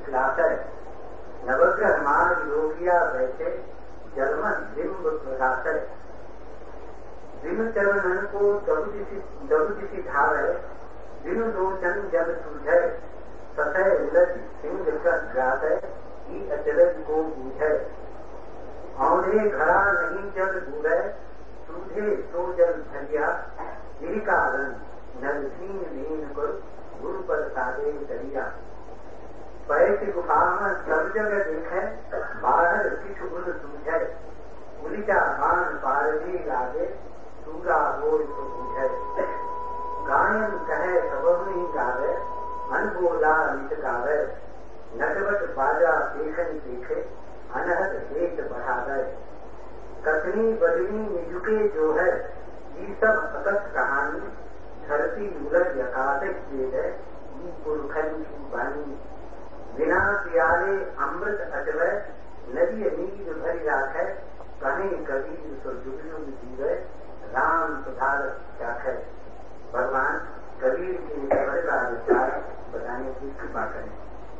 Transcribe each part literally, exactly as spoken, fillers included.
विलासय नवग्रह मार्ग योगिया वैसे जलमन बिंब प्रकाशय बिनु चरणन को दबु दिशि धावय बिनु लोचन जब सूझय सतय उलट सिंह का ग्रासय ही अचरज को बूझय औंधे घड़ा नहीं जल डूबय सूझे तो जल भरिया यही कारण नरधीन लीन कर गुरु पर सादे करिया पैसे गुफा में सब जगह देखे बाहर किछु गुण सूझे उलिचा बाण पारवी लागे सूरा बोल तो बूझे गायन कहे सब नहीं गावे मन बोला नित गावे नटवट बाजा देखन देखे अनहद हेत बढ़ा गए कथनी बदनी निजुके जो है ये सब अकथ कहानी धरती उलट यकातिक वेद है ये पुरखन की वाणी बिना प्यारे अमृत अटवय नदी नीर भरी राखे कहीं कबीर तो जुगलू जीवे राम सुधार चाखे भगवान कबीर के ईश्वर का विचार बताने की कृपा करें।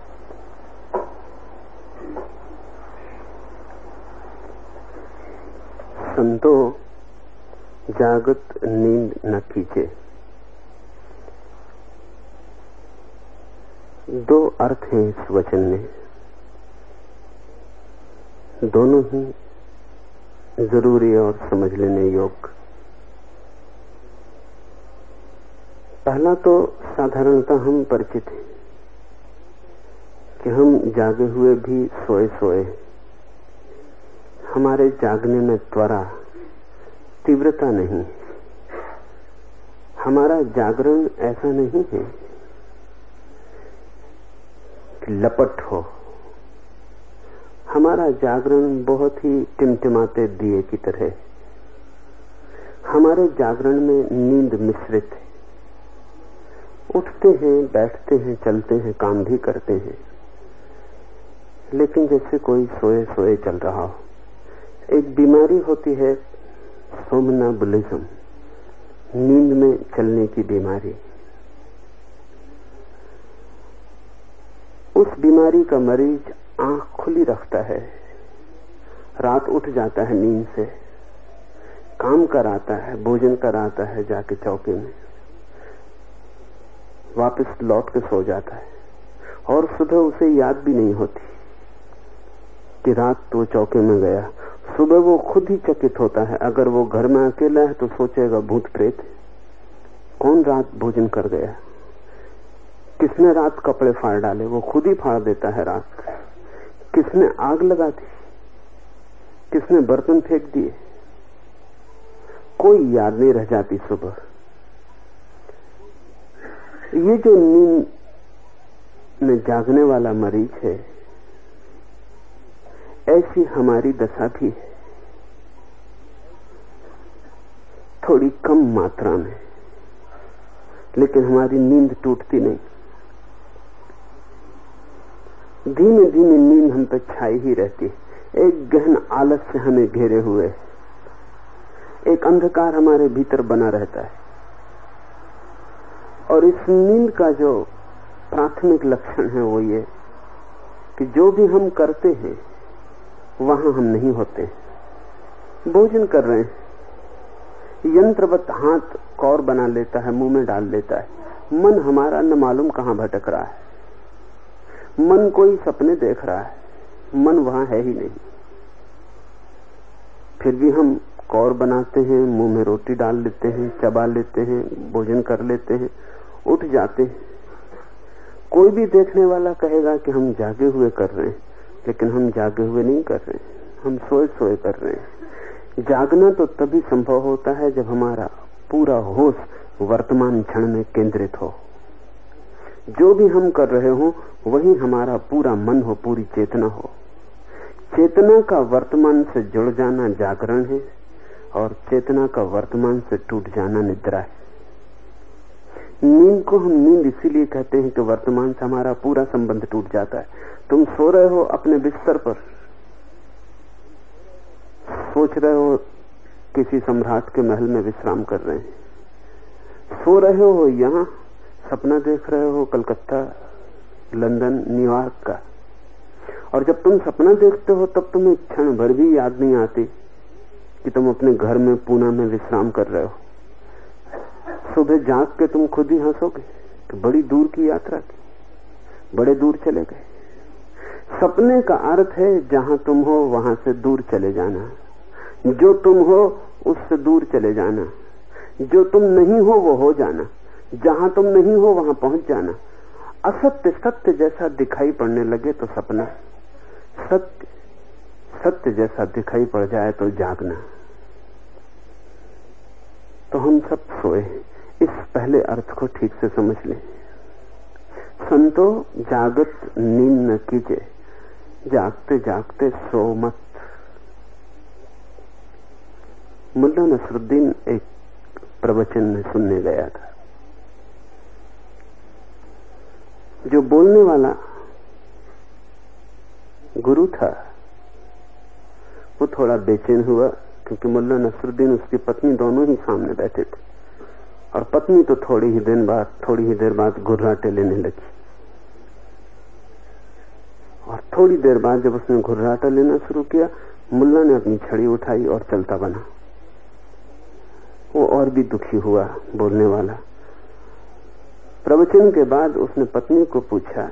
संतो जागत नींद न कीजे। दो अर्थ हैं इस वचन में, दोनों ही जरूरी और समझ लेने योग्य। पहला तो साधारणतः हम परिचित हैं कि हम जागे हुए भी सोए सोए, हमारे जागने में त्वरा तीव्रता नहीं, हमारा जागरण ऐसा नहीं है कि लपट हो, हमारा जागरण बहुत ही टिमटिमाते दिए की तरह, हमारे जागरण में नींद मिश्रित है। उठते हैं, बैठते हैं, चलते हैं, काम भी करते हैं, लेकिन जैसे कोई सोए सोए चल रहा हो। एक बीमारी होती है सोमनाबुलिज्म, नींद में चलने की बीमारी। उस बीमारी का मरीज आंख खुली रखता है, रात उठ जाता है नींद से, काम कराता है, भोजन कराता है, जाके चौके में वापस लौट के सो जाता है, और सुबह उसे याद भी नहीं होती कि रात तो चौके में गया। सुबह वो खुद ही चकित होता है, अगर वो घर में अकेला है तो सोचेगा भूत प्रेत, कौन रात भोजन कर गया, किसने रात कपड़े फाड़ डाले, वो खुद ही फाड़ देता है रात, किसने आग लगा दी, किसने बर्तन फेंक दिए, कोई याद नहीं रह जाती सुबह। ये जो नींद में जागने वाला मरीज है, ऐसी हमारी दशा भी है, थोड़ी कम मात्रा में, लेकिन हमारी नींद टूटती नहीं। धीमे धीमे नींद हम पर छाई ही रहती है, एक गहन आलस से हमें घेरे हुए, एक अंधकार हमारे भीतर बना रहता है। और इस नींद का जो प्राथमिक लक्षण है वो ये कि जो भी हम करते हैं वहां हम नहीं होते। भोजन कर रहे हैं, यंत्रवत हाथ कौर बना लेता है, मुंह में डाल लेता है, मन हमारा न मालूम कहां भटक रहा है, मन कोई सपने देख रहा है, मन वहां है ही नहीं। फिर भी हम कौर बनाते हैं, मुंह में रोटी डाल लेते हैं, चबा लेते हैं, भोजन कर लेते हैं, उठ जाते हैं। कोई भी देखने वाला कहेगा कि हम जागे हुए कर रहे हैं, लेकिन हम जागे हुए नहीं कर रहे हैं, हम सोए सोए कर रहे हैं। जागना तो तभी संभव होता है जब हमारा पूरा होश वर्तमान क्षण में केंद्रित हो, जो भी हम कर रहे हो वही हमारा पूरा मन हो, पूरी चेतना हो। चेतना का वर्तमान से जुड़ जाना जागरण है, और चेतना का वर्तमान से टूट जाना निद्रा है। नींद को हम नींद इसीलिए कहते हैं कि वर्तमान से हमारा पूरा संबंध टूट जाता है। तुम सो रहे हो अपने बिस्तर पर, सोच रहे हो किसी सम्राट के महल में विश्राम कर रहे हैं, सो रहे हो यहां, सपना देख रहे हो कलकत्ता, लंदन, न्यूयॉर्क का, और जब तुम सपना देखते हो तब तुम्हें क्षण भर भी याद नहीं आती कि तुम अपने घर में पूना में विश्राम कर रहे हो। सुबह जाग के तुम खुद ही हंसोगे कि बड़ी दूर की यात्रा की, बड़े दूर चले गए। सपने का अर्थ है जहां तुम हो वहां से दूर चले जाना, जो तुम हो उससे दूर चले जाना, जो तुम नहीं हो वो हो जाना, जहां तुम नहीं हो वहां पहुंच जाना। असत्य सत्य जैसा दिखाई पड़ने लगे तो सपना, सत्य सत्य जैसा दिखाई पड़ जाए तो जागना। तो हम सब सोए, इस पहले अर्थ को ठीक से समझ लें। संतो जागत नींद न कीजिए, जागते जागते सो मत। मुल्ला नसरुद्दीन एक प्रवचन में सुनने गया था। जो बोलने वाला गुरु था वो थोड़ा बेचैन हुआ, क्योंकि मुल्ला नसरुद्दीन उसकी पत्नी दोनों ही सामने बैठे थे, और पत्नी तो थोड़ी ही दिन बाद थोड़ी ही देर बाद घुर्राटे लेने लगी। और थोड़ी देर बाद जब उसने घुर्राटा लेना शुरू किया, मुल्ला ने अपनी छड़ी उठाई और चलता बना। वो और भी दुखी हुआ बोलने वाला। प्रवचन के बाद उसने पत्नी को पूछा,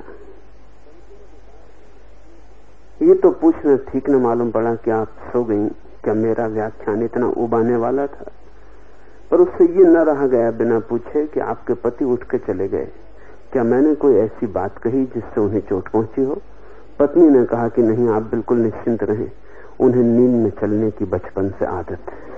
ये तो पूछना ठीक न मालूम पड़ा कि आप सो गई, क्या मेरा व्याख्यान इतना उबाने वाला था? पर उससे ये न रहा गया बिना पूछे कि आपके पति उठ के चले गए, क्या मैंने कोई ऐसी बात कही जिससे उन्हें चोट पहुंची हो? पत्नी ने कहा कि नहीं, आप बिल्कुल निश्चिंत रहें, उन्हें नींद में चलने की बचपन से आदत है।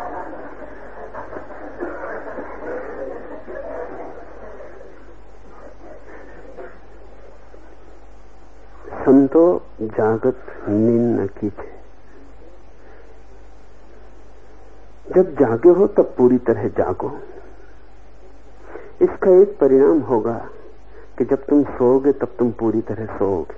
संतो जागत नींद न कीजिए। जब जागे हो तब पूरी तरह जागो। इसका एक परिणाम होगा कि जब तुम सोओगे तब तुम पूरी तरह सोओगे।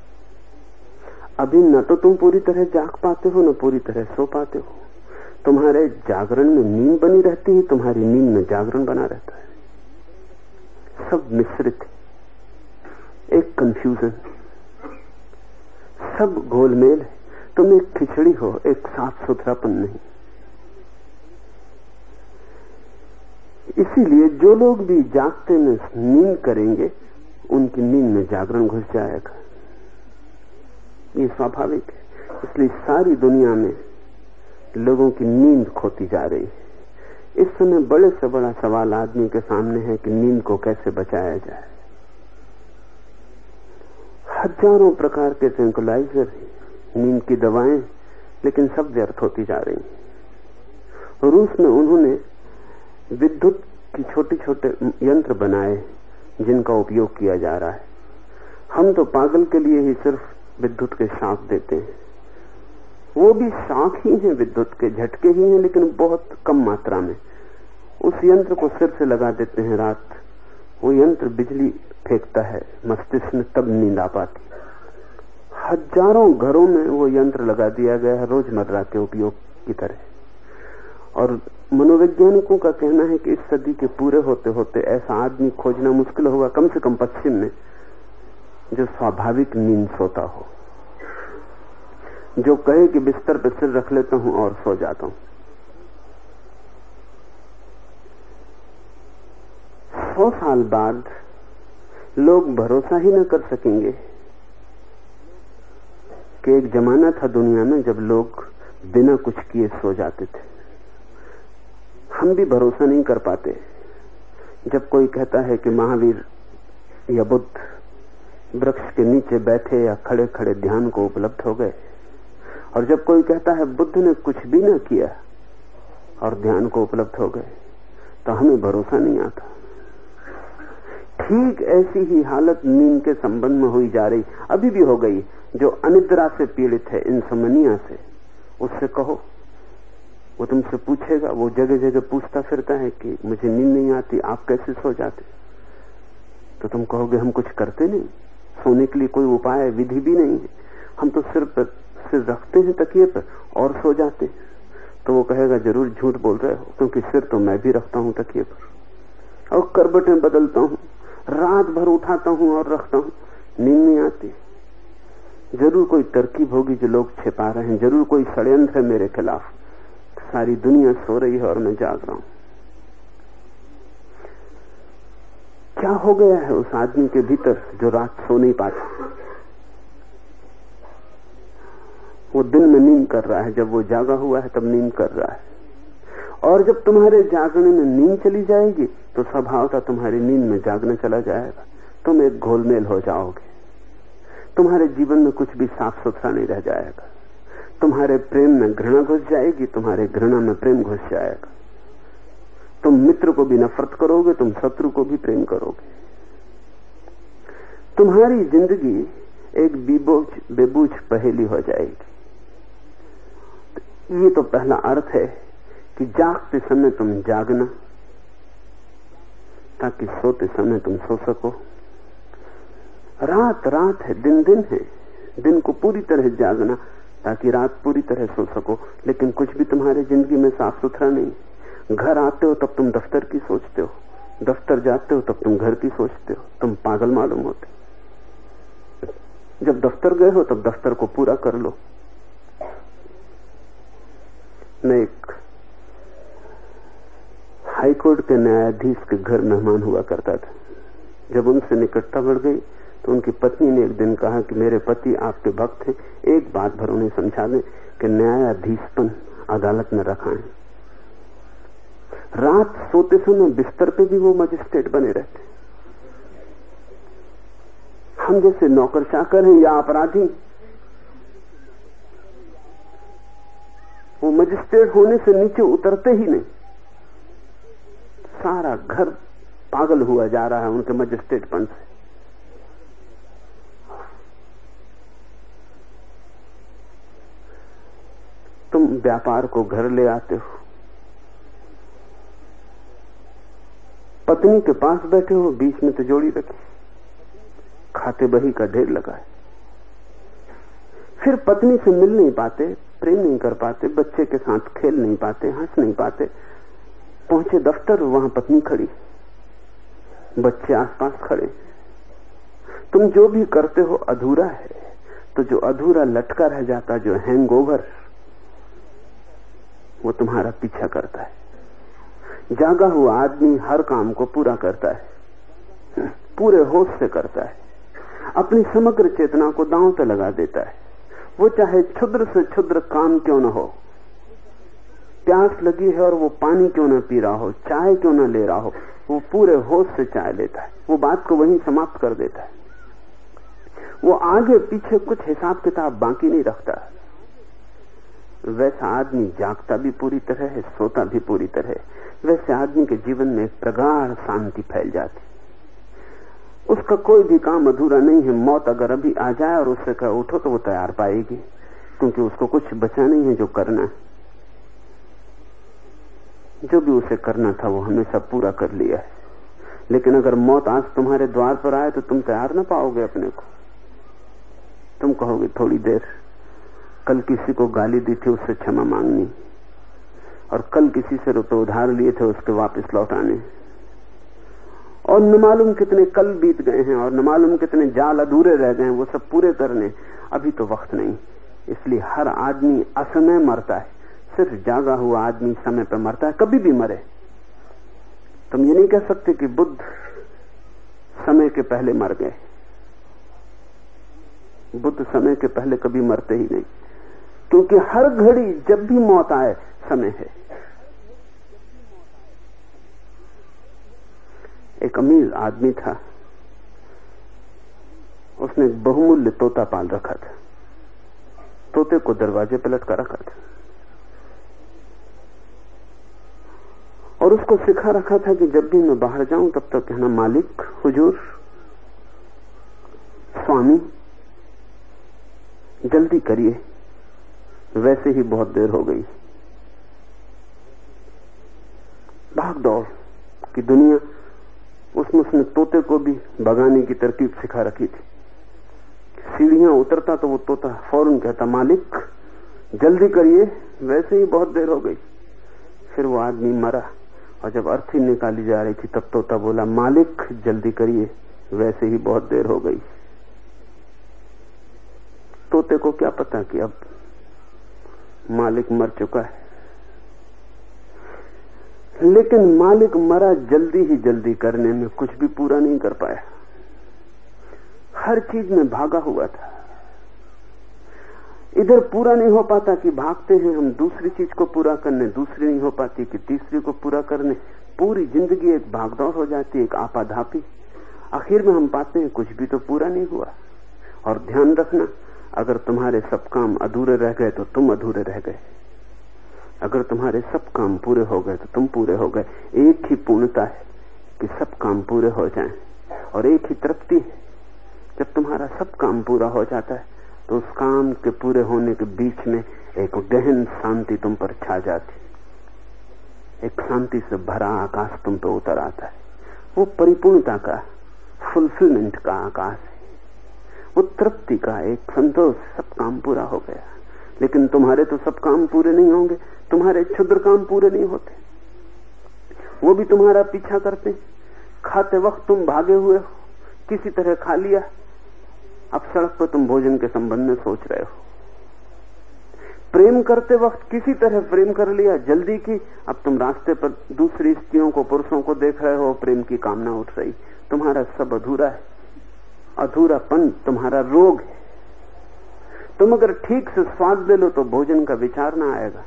अभी न तो तुम पूरी तरह जाग पाते हो, न पूरी तरह सो पाते हो। तुम्हारे जागरण में नींद बनी रहती है, तुम्हारी नींद में जागरण बना रहता है। सब मिश्रित, एक कंफ्यूजन, सब गोलमेल है। तुम एक खिचड़ी हो, एक साफ सुथरापन नहीं। इसीलिए जो लोग भी जागते में नींद करेंगे, उनकी नींद में जागरण घुस जाएगा। ये स्वाभाविक है। इसलिए सारी दुनिया में लोगों की नींद खोती जा रही है। इस समय बड़े से बड़ा सवाल आदमी के सामने है कि नींद को कैसे बचाया जाए। हजारों प्रकार के ट्रैंक्विलाइजर, नींद की दवाएं, लेकिन सब व्यर्थ होती जा रही हैं। रूस में उन्होंने विद्युत की छोटे छोटे यंत्र बनाए जिनका उपयोग किया जा रहा है। हम तो पागल के लिए ही सिर्फ विद्युत के शॉक देते हैं। वो भी शॉक ही हैं, विद्युत के झटके ही हैं, लेकिन बहुत कम मात्रा में। उस यंत्र को सिर से लगा देते हैं रात, वो यंत्र बिजली फेंकता है मस्तिष्क में, तब नींद आ पाती। हजारों घरों में वो यंत्र लगा दिया गया है रोजमर्रा के उपयोग की तरह। और मनोवैज्ञानिकों का कहना है कि इस सदी के पूरे होते होते ऐसा आदमी खोजना मुश्किल होगा, कम से कम पश्चिम में, जो स्वाभाविक नींद सोता हो, जो कहे कि बिस्तर पर सिर रख लेता हूं और सो जाता हूं। सौ साल बाद लोग भरोसा ही न कर सकेंगे कि एक जमाना था दुनिया में जब लोग बिना कुछ किए सो जाते थे। हम भी भरोसा नहीं कर पाते जब कोई कहता है कि महावीर या बुद्ध वृक्ष के नीचे बैठे या खड़े खड़े ध्यान को उपलब्ध हो गए, और जब कोई कहता है बुद्ध ने कुछ भी न किया और ध्यान को उपलब्ध हो गए, तो हमें भरोसा नहीं आता। ठीक ऐसी ही हालत नींद के संबंध में हुई जा रही, अभी भी हो गई। जो अनिद्रा से पीड़ित है, इंसोम्निया से, उससे कहो, वो तुमसे पूछेगा, वो जगह जगह पूछता फिरता है कि मुझे नींद नहीं आती, आप कैसे सो जाते? तो तुम कहोगे हम कुछ करते नहीं, सोने के लिए कोई उपाय विधि भी नहीं है, हम तो सिर पर सिर रखते हैं तकिए पर और सो जाते हैं। तो वो कहेगा जरूर झूठ बोल रहे हो, क्योंकि सिर तो मैं भी रखता हूं तकिए पर, और करबटें बदलता हूं, रात भर उठाता हूं और रखता हूं, नींद नहीं आती। जरूर कोई तरकीब होगी जो लोग छिपा रहे हैं, जरूर कोई षड्यंत्र है मेरे खिलाफ। सारी दुनिया सो रही है और मैं जाग रहा हूं। क्या हो गया है उस आदमी के भीतर जो रात सो नहीं पाता? वो दिन में नींद कर रहा है, जब वो जागा हुआ है तब नींद कर रहा है। और जब तुम्हारे जागने में नींद चली जाएगी तो स्वभावतः तुम्हारी नींद में जागना चला जाएगा। तुम एक घोलमेल हो जाओगे। तुम्हारे जीवन में कुछ भी साफ सुथरा नहीं रह जाएगा। तुम्हारे प्रेम में घृणा घुस जाएगी, तुम्हारे घृणा में प्रेम घुस जाएगा। तुम मित्र को भी नफरत करोगे, तुम शत्रु को भी प्रेम करोगे। तुम्हारी जिंदगी एक बेबूझ बेबूझ पहेली हो जाएगी। ये तो पहला अर्थ है कि जागते समय तुम जागना, ताकि सोते समय तुम सो सको। रात रात है, दिन दिन है। दिन को पूरी तरह जागना ताकि रात पूरी तरह सो सको। लेकिन कुछ भी तुम्हारे जिंदगी में साफ सुथरा नहीं। घर आते हो तब तुम दफ्तर की सोचते हो, दफ्तर जाते हो तब तुम घर की सोचते हो। तुम पागल मालूम होते। जब दफ्तर गए हो तब दफ्तर को पूरा कर लो। मैं एक हाईकोर्ट के न्यायाधीश के घर मेहमान हुआ करता था। जब उनसे निकटता बढ़ गई तो उनकी पत्नी ने एक दिन कहा कि मेरे पति आपके भक्त हैं, एक बात भर उन्हें समझा दें कि न्यायाधीशपन अदालत में रखा है। रात सोते समय बिस्तर पे भी वो मजिस्ट्रेट बने रहते। हम जैसे नौकर चाकर हैं या अपराधी, वो मजिस्ट्रेट होने से नीचे उतरते ही नहीं। सारा घर पागल हुआ जा रहा है उनके मजिस्ट्रेटपन से। तुम व्यापार को घर ले आते हो, पत्नी के पास बैठे हो, बीच में तिजोरी रखी, खाते बही का ढेर लगा है। फिर पत्नी से मिल नहीं पाते, प्रेम नहीं कर पाते, बच्चे के साथ खेल नहीं पाते, हंस नहीं पाते। पहुंचे दफ्तर, वहां पत्नी खड़ी, बच्चे आसपास खड़े। तुम जो भी करते हो अधूरा है। तो जो अधूरा लटका रह जाता, जो हैंगओवर, वो तुम्हारा पीछा करता है। जागा हुआ आदमी हर काम को पूरा करता है, पूरे होश से करता है, अपनी समग्र चेतना को दांव पे लगा देता है। वो चाहे क्षुद्र से क्षुद्र काम क्यों न हो, प्यास लगी है और वो पानी क्यों न पी रहा हो, चाय क्यों न ले रहा हो, वो पूरे होश से चाय लेता है। वो बात को वहीं समाप्त कर देता है। वो आगे पीछे कुछ हिसाब किताब बाकी नहीं रखता। वैसा आदमी जागता भी पूरी तरह है, सोता भी पूरी तरह है। वैसे आदमी के जीवन में एक प्रगाढ़ शांति फैल जाती। उसका कोई भी काम अधूरा नहीं है। मौत अगर अभी आ जाए और उससे कहे उठो तो वो तैयार पाएगी, क्योंकि उसको कुछ बचा नहीं है जो करना है। जो भी उसे करना था वो हमेशा पूरा कर लिया है। लेकिन अगर मौत आज तुम्हारे द्वार पर आए तो तुम तैयार ना पाओगे अपने को। तुम कहोगे थोड़ी देर, कल किसी को गाली दी थी उससे क्षमा मांगनी, और कल किसी से रुपए उधार लिए थे उसके वापस लौटाने, और न मालूम कितने कल बीत गए हैं और न मालूम कितने जाल अधूरे रह गए हैं, वो सब पूरे करने अभी तो वक्त नहीं। इसलिए हर आदमी असमय मरता है। सिर्फ जागा हुआ आदमी समय पर मरता है, कभी भी मरे। तुम ये नहीं कह सकते कि बुद्ध समय के पहले मर गए। बुद्ध समय के पहले कभी मरते ही नहीं, क्योंकि हर घड़ी जब भी मौत आए समय है। एक अमीर आदमी था, उसने एक बहुमूल्य तोता पाल रखा था। तोते को दरवाजे पर लटका रखा था और उसको सिखा रखा था कि जब भी मैं बाहर जाऊं तब तक कहना, मालिक, हुजूर, स्वामी, जल्दी करिए। वैसे ही बहुत देर हो गई। भाग दौड़ की दुनिया, उसमें उसने तोते को भी भगाने की तरकीब सिखा रखी थी। सीढ़ियां उतरता तो वो तोता फौरन कहता, मालिक जल्दी करिए, वैसे ही बहुत देर हो गई। फिर वो आदमी मरा और जब अर्थी निकाली जा रही थी तब तोता बोला, मालिक जल्दी करिए, वैसे ही बहुत देर हो गई। कुत्ते को क्या पता कि अब मालिक मर चुका है। लेकिन मालिक मरा जल्दी ही जल्दी करने में कुछ भी पूरा नहीं कर पाया, हर चीज में भागा हुआ था। इधर पूरा नहीं हो पाता कि भागते हैं हम दूसरी चीज को पूरा करने, दूसरी नहीं हो पाती कि तीसरी को पूरा करने। पूरी जिंदगी एक भागदौड़ हो जाती है, एक आपाधापी। आखिर में हम पाते हैं कुछ भी तो पूरा नहीं हुआ। और ध्यान रखना, अगर तुम्हारे सब काम अधूरे रह गए तो तुम अधूरे रह गए, अगर तुम्हारे सब काम पूरे हो गए तो तुम पूरे हो गए। एक ही पूर्णता है कि सब काम पूरे हो जाएं, और एक ही तृप्ति है जब तुम्हारा सब काम पूरा हो जाता है तो उस काम के पूरे होने के बीच में एक गहन शांति तुम पर छा जाती, एक शांति से भरा आकाश तुम पे उतर आता है। वो परिपूर्णता का, फुलफिलमेंट का आकाश है, वो तृप्ति का एक संतोष, सब काम पूरा हो गया। लेकिन तुम्हारे तो सब काम पूरे नहीं होंगे, तुम्हारे क्षुद्र काम पूरे नहीं होते, वो भी तुम्हारा पीछा करते। खाते वक्त तुम भागे हुए हो, किसी तरह खा लिया, अब सड़क पर तुम भोजन के संबंध में सोच रहे हो। प्रेम करते वक्त किसी तरह प्रेम कर लिया, जल्दी की, अब तुम रास्ते पर दूसरी स्त्रियों को, पुरुषों को देख रहे हो, प्रेम की कामना उठ रही। तुम्हारा सब अधूरा है, अधूरापन तुम्हारा रोग है। तुम अगर ठीक से स्वाद ले लो तो भोजन का विचार ना आएगा।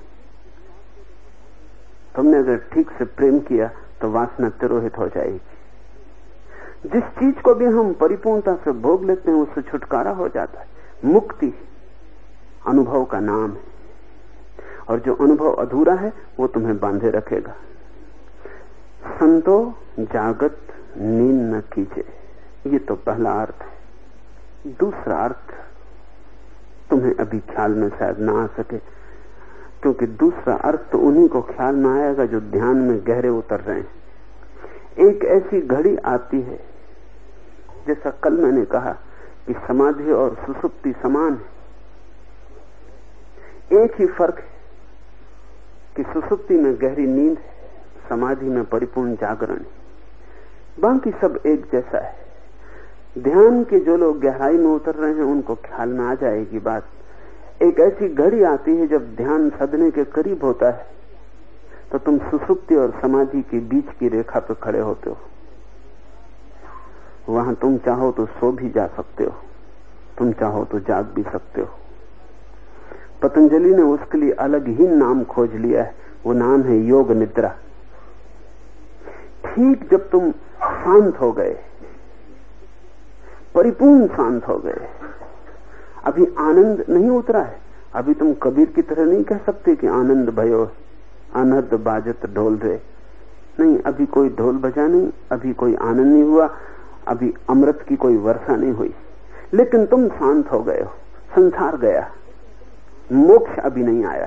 तुमने अगर ठीक से प्रेम किया तो वासना तिरोहित हो जाएगी। जिस चीज को भी हम परिपूर्णता से भोग लेते हैं उससे छुटकारा हो जाता है। मुक्ति अनुभव का नाम है, और जो अनुभव अधूरा है वो तुम्हें बांधे रखेगा। संतो जागत नींद न कीजिए, ये तो पहला अर्थ है। दूसरा अर्थ तुम्हें अभी ख्याल में शायद ना आ सके, क्योंकि दूसरा अर्थ तो उन्हीं को ख्याल में आएगा जो ध्यान में गहरे उतर रहे हैं। एक ऐसी घड़ी आती है, जैसा कल मैंने कहा कि समाधि और सुसुप्ति समान है। एक ही फर्क है कि सुसुप्ति में गहरी नींद है, समाधि में परिपूर्ण जागरण है। बाकी सब एक जैसा है। ध्यान के जो लोग गहराई में उतर रहे हैं उनको ख्याल में आ जाएगी बात। एक ऐसी घड़ी आती है जब ध्यान सदने के करीब होता है तो तुम सुसुप्ति और समाधि के बीच की रेखा पर खड़े होते हो। वहां तुम चाहो तो सो भी जा सकते हो, तुम चाहो तो जाग भी सकते हो। पतंजलि ने उसके लिए अलग ही नाम खोज लिया है, वो नाम है योग निद्रा। ठीक जब तुम शांत हो गए, परिपूर्ण शांत हो गए, अभी आनंद नहीं उतरा है, अभी तुम कबीर की तरह नहीं कह सकते कि आनंद भयो अनहद बाजत ढोल रे। नहीं, अभी कोई ढोल बजा नहीं, अभी कोई आनंद नहीं हुआ, अभी अमृत की कोई वर्षा नहीं हुई, लेकिन तुम शांत हो गए हो। संसार गया, मोक्ष अभी नहीं आया।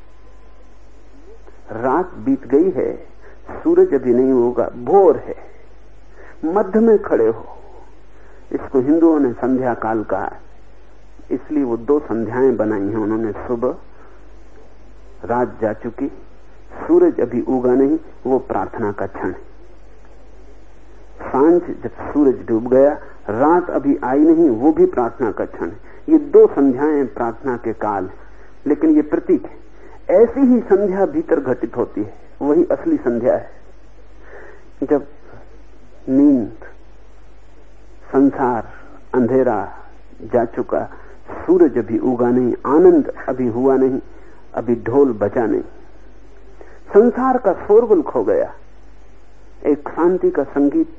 रात बीत गई है, सूरज अभी नहीं होगा, भोर है, मध्य में खड़े हो। इसको हिंदुओं ने संध्या काल कहा है, इसलिए वो दो संध्याएं बनाई हैं उन्होंने। सुबह, रात जा चुकी, सूरज अभी उगा नहीं, वो प्रार्थना का क्षण है। सांझ जब सूरज डूब गया, रात अभी आई नहीं, वो भी प्रार्थना का क्षण है। ये दो संध्याएं प्रार्थना के काल है, लेकिन ये प्रतीक है। ऐसी ही संध्या भीतर घटित होती है, वही असली संध्या है। जब नींद, संसार, अंधेरा जा चुका, सूरज अभी उगा नहीं, आनंद अभी हुआ नहीं, अभी ढोल बजा नहीं, संसार का शोरगुल खो गया, एक शांति का संगीत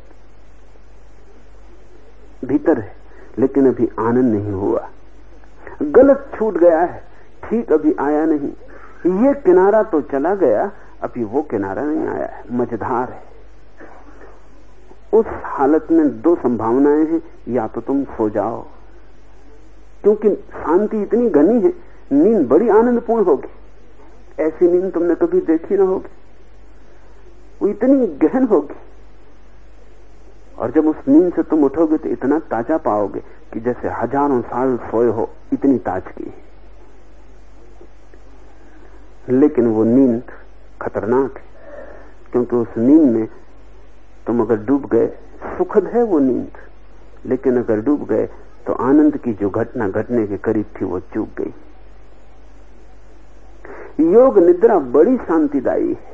भीतर है, लेकिन अभी आनंद नहीं हुआ। गलत छूट गया है, ठीक अभी आया नहीं। ये किनारा तो चला गया, अभी वो किनारा नहीं आया है, मझधार है। उस हालत में दो संभावनाएं हैं, या तो तुम सो जाओ, क्योंकि शांति इतनी घनी है, नींद बड़ी आनंदपूर्ण होगी, ऐसी नींद तुमने कभी देखी ना होगी, वो इतनी गहन होगी। और जब उस नींद से तुम उठोगे तो इतना ताजा पाओगे कि जैसे हजारों साल सोए हो, इतनी ताजगी। लेकिन वो नींद खतरनाक है, क्योंकि उस नींद में तुम अगर डूब गए, सुखद है वो नींद, लेकिन अगर डूब गए तो आनंद की जो घटना घटने के करीब थी वो चूक गई। योग निद्रा बड़ी शांतिदायी है,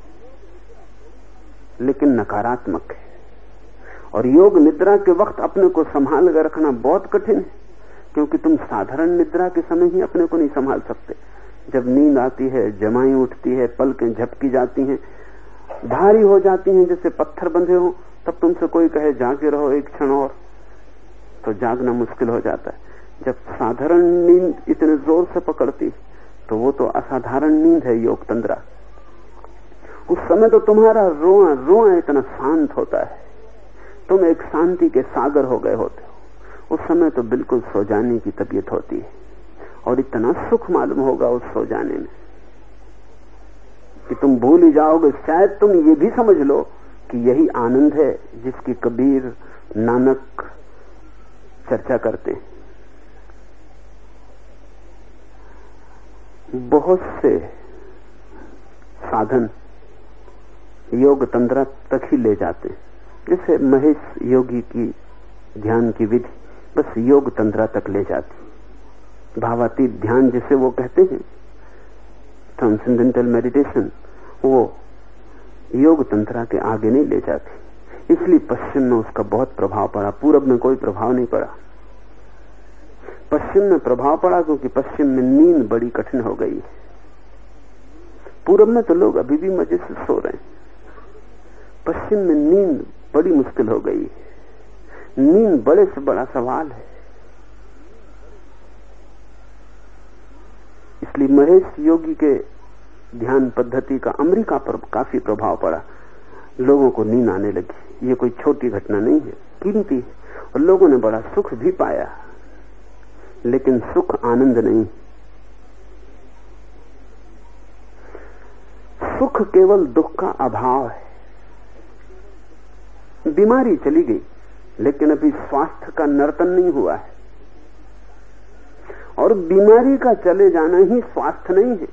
लेकिन नकारात्मक है। और योग निद्रा के वक्त अपने को संभाल कर रखना बहुत कठिन है, क्योंकि तुम साधारण निद्रा के समय ही अपने को नहीं संभाल सकते। जब नींद आती है, जमाई उठती है, पलकें झपकी जाती हैं, भारी हो जाती हैं जैसे पत्थर बंधे हो, तब तुमसे कोई कहे जागे रहो एक क्षण और, तो जागना मुश्किल हो जाता है। जब साधारण नींद इतने जोर से पकड़ती तो वो तो असाधारण नींद है योग तंद्रा। उस समय तो तुम्हारा रोआ रोआ इतना शांत होता है, तुम एक शांति के सागर हो गए होते हो। उस समय तो बिल्कुल सो जाने की तबीयत होती है, और इतना सुख मालूम होगा उस सो जाने में कि तुम भूल ही जाओगे। शायद तुम ये भी समझ लो कि यही आनंद है जिसकी कबीर, नानक चर्चा करते हैं। बहुत से साधन योग तंत्र तक ही ले जाते हैं, जैसे महेश योगी की ध्यान की विधि बस योग तंत्र तक ले जाती। भावातीत ध्यान जिसे वो कहते हैं, ट्रांसेंडेंटल मेडिटेशन, वो योग तंत्र के आगे नहीं ले जाती। इसलिए पश्चिम में उसका बहुत प्रभाव पड़ा, पूरब में कोई प्रभाव नहीं पड़ा। पश्चिम में प्रभाव पड़ा क्योंकि पश्चिम में नींद बड़ी कठिन हो गई। पूरब में तो लोग अभी भी मजे से सो रहे हैं, पश्चिम में नींद बड़ी मुश्किल हो गई। नींद बड़े से बड़ा सवाल है। इसलिए महेश योगी के ध्यान पद्धति का अमेरिका पर काफी प्रभाव पड़ा, लोगों को नींद आने लगी। ये कोई छोटी घटना नहीं है, कीमती है, और लोगों ने बड़ा सुख भी पाया। लेकिन सुख आनंद नहीं, सुख केवल दुख का अभाव है। बीमारी चली गई, लेकिन अभी स्वास्थ्य का नर्तन नहीं हुआ है, और बीमारी का चले जाना ही स्वास्थ्य नहीं है।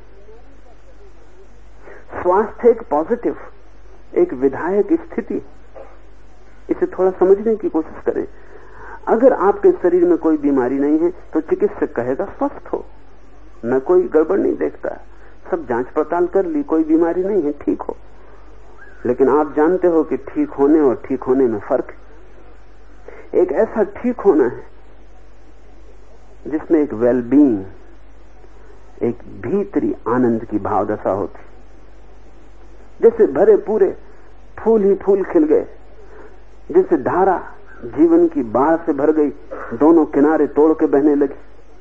स्वास्थ्य एक पॉजिटिव, एक विधायक स्थिति। इसे थोड़ा समझने की कोशिश करें। अगर आपके शरीर में कोई बीमारी नहीं है तो चिकित्सक कहेगा स्वस्थ हो, न कोई गड़बड़ नहीं देखता, सब जांच पड़ताल कर ली, कोई बीमारी नहीं है, ठीक हो। लेकिन आप जानते हो कि ठीक होने और ठीक होने में फर्क है। एक ऐसा ठीक होना है जिसमें एक वेलबींग, एक भीतरी आनंद की भाव दशा होती। जैसे भरे पूरे फूल ही फूल खिल गए, जैसे धारा जीवन की बाढ़ से भर गई, दोनों किनारे तोड़ के बहने लगी।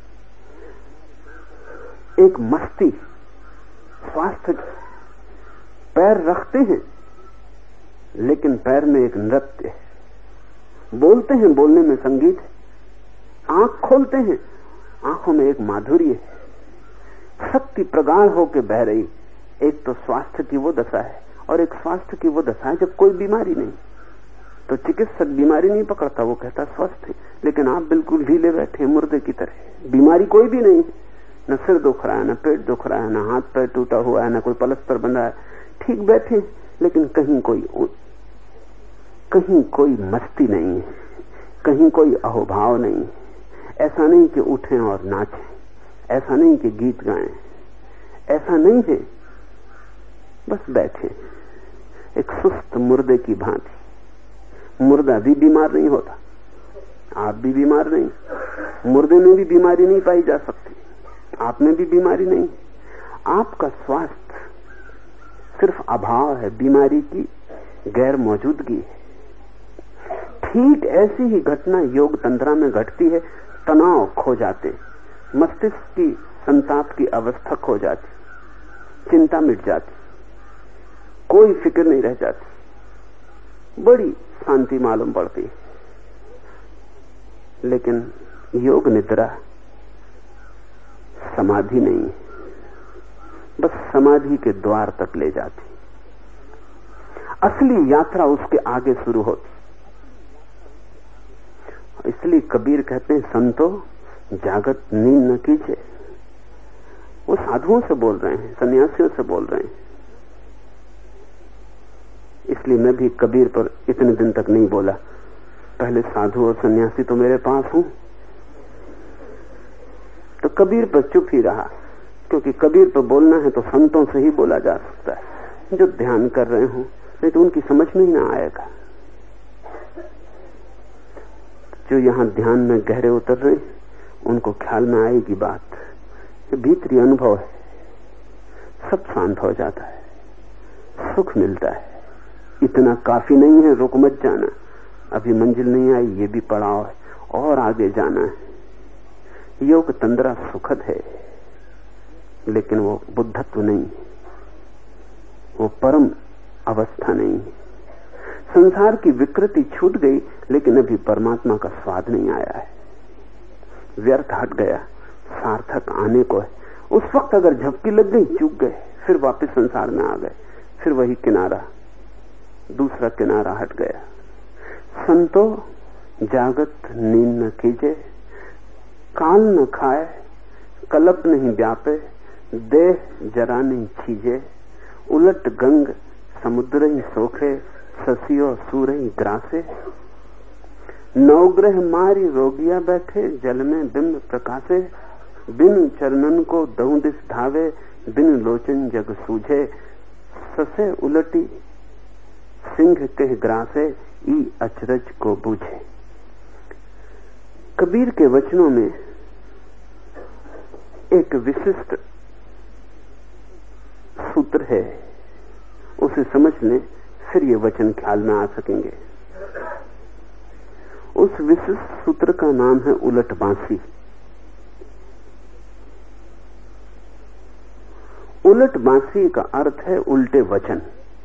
एक मस्ती, स्वास्थ्य, पैर रखते हैं लेकिन पैर में एक नृत्य है। बोलते हैं, बोलने में संगीत है। आंख खोलते हैं, आंखों में एक माधुर्य है। शक्ति प्रगाढ़ होकर बह रही। एक तो स्वास्थ्य की वो दशा है, और एक स्वास्थ्य की वो दशा है जब कोई बीमारी नहीं। तो चिकित्सक बीमारी नहीं पकड़ता, वो कहता स्वस्थ है, लेकिन आप बिल्कुल ढीले बैठे मुर्दे की तरह। बीमारी कोई भी नहीं, न सिर दुख रहा है, न पेट दुख रहा है, न हाथ पैर टूटा हुआ है, न कोई पलस्तर बंधा है, ठीक बैठे, लेकिन कहीं कोई कहीं कोई मस्ती नहीं है, कहीं कोई अहोभाव नहीं है। ऐसा नहीं कि उठें और नाचें, ऐसा नहीं कि गीत गाएं, ऐसा नहीं है, बस बैठे एक सुस्त मुर्दे की भांति। मुर्दा भी बीमार नहीं होता, आप भी बीमार नहीं, मुर्दे में भी बीमारी नहीं पाई जा सकती, आप में भी बीमारी नहीं। आपका स्वास्थ्य सिर्फ अभाव है, बीमारी की गैर मौजूदगी है। ठीक ऐसी ही घटना योग तंत्रा में घटती है। तनाव खो जाते, मस्तिष्क की संताप की अवस्था खो जाती, चिंता मिट जाती, कोई फिक्र नहीं रह जाती, बड़ी शांति मालूम पड़ती है। लेकिन योग निद्रा समाधि नहीं है, बस समाधि के द्वार तक ले जाती। असली यात्रा उसके आगे शुरू होती। इसलिए कबीर कहते हैं, संतो जागत नींद न कीजिए। वो साधुओं से बोल रहे हैं, सन्यासियों से बोल रहे हैं। इसलिए मैं भी कबीर पर इतने दिन तक नहीं बोला। पहले साधु और सन्यासी तो मेरे पास हूं, कबीर पर चुप ही रहा, क्योंकि कबीर पर बोलना है तो संतों से ही बोला जा सकता है जो ध्यान कर रहे हो, नहीं तो उनकी समझ में ही ना आएगा। जो यहां ध्यान में गहरे उतर रहे उनको ख्याल में आएगी बात। ये भीतरी अनुभव है, सब शांत हो जाता है, सुख मिलता है। इतना काफी नहीं है, रुक मत जाना, अभी मंजिल नहीं आई, ये भी पड़ाव है, और आगे जाना है। योग तंद्रा सुखद है, लेकिन वो बुद्धत्व नहीं, वो परम अवस्था नहीं। संसार की विकृति छूट गई, लेकिन अभी परमात्मा का स्वाद नहीं आया है। व्यर्थ हट गया, सार्थक आने को है। उस वक्त अगर झपकी लग गई, चूक गए, फिर वापस संसार में आ गए, फिर वही किनारा, दूसरा किनारा हट गया। संतो जागत नींद न कीजे, काल न खाए, कलप नहीं व्यापे, देह जरा नहीं छीजे, उलट गंग समुद्र ही सोखे, ससियो सूर ही ग्रासे। नवग्रह मारी रोगिया बैठे, जल में बिंब प्रकाशे, बिन चरणन को दहु दिस धावे, बिन लोचन जग सूझे, ससे उलटी सिंह के ग्रासे, ई अचरज को बूझे। कबीर के वचनों में एक विशिष्ट सूत्र है, उसे समझ लें, फिर ये वचन ख्याल में आ सकेंगे। उस विशिष्ट सूत्र का नाम है उलट बांसी। उलट बांसी का अर्थ है उल्टे वचन।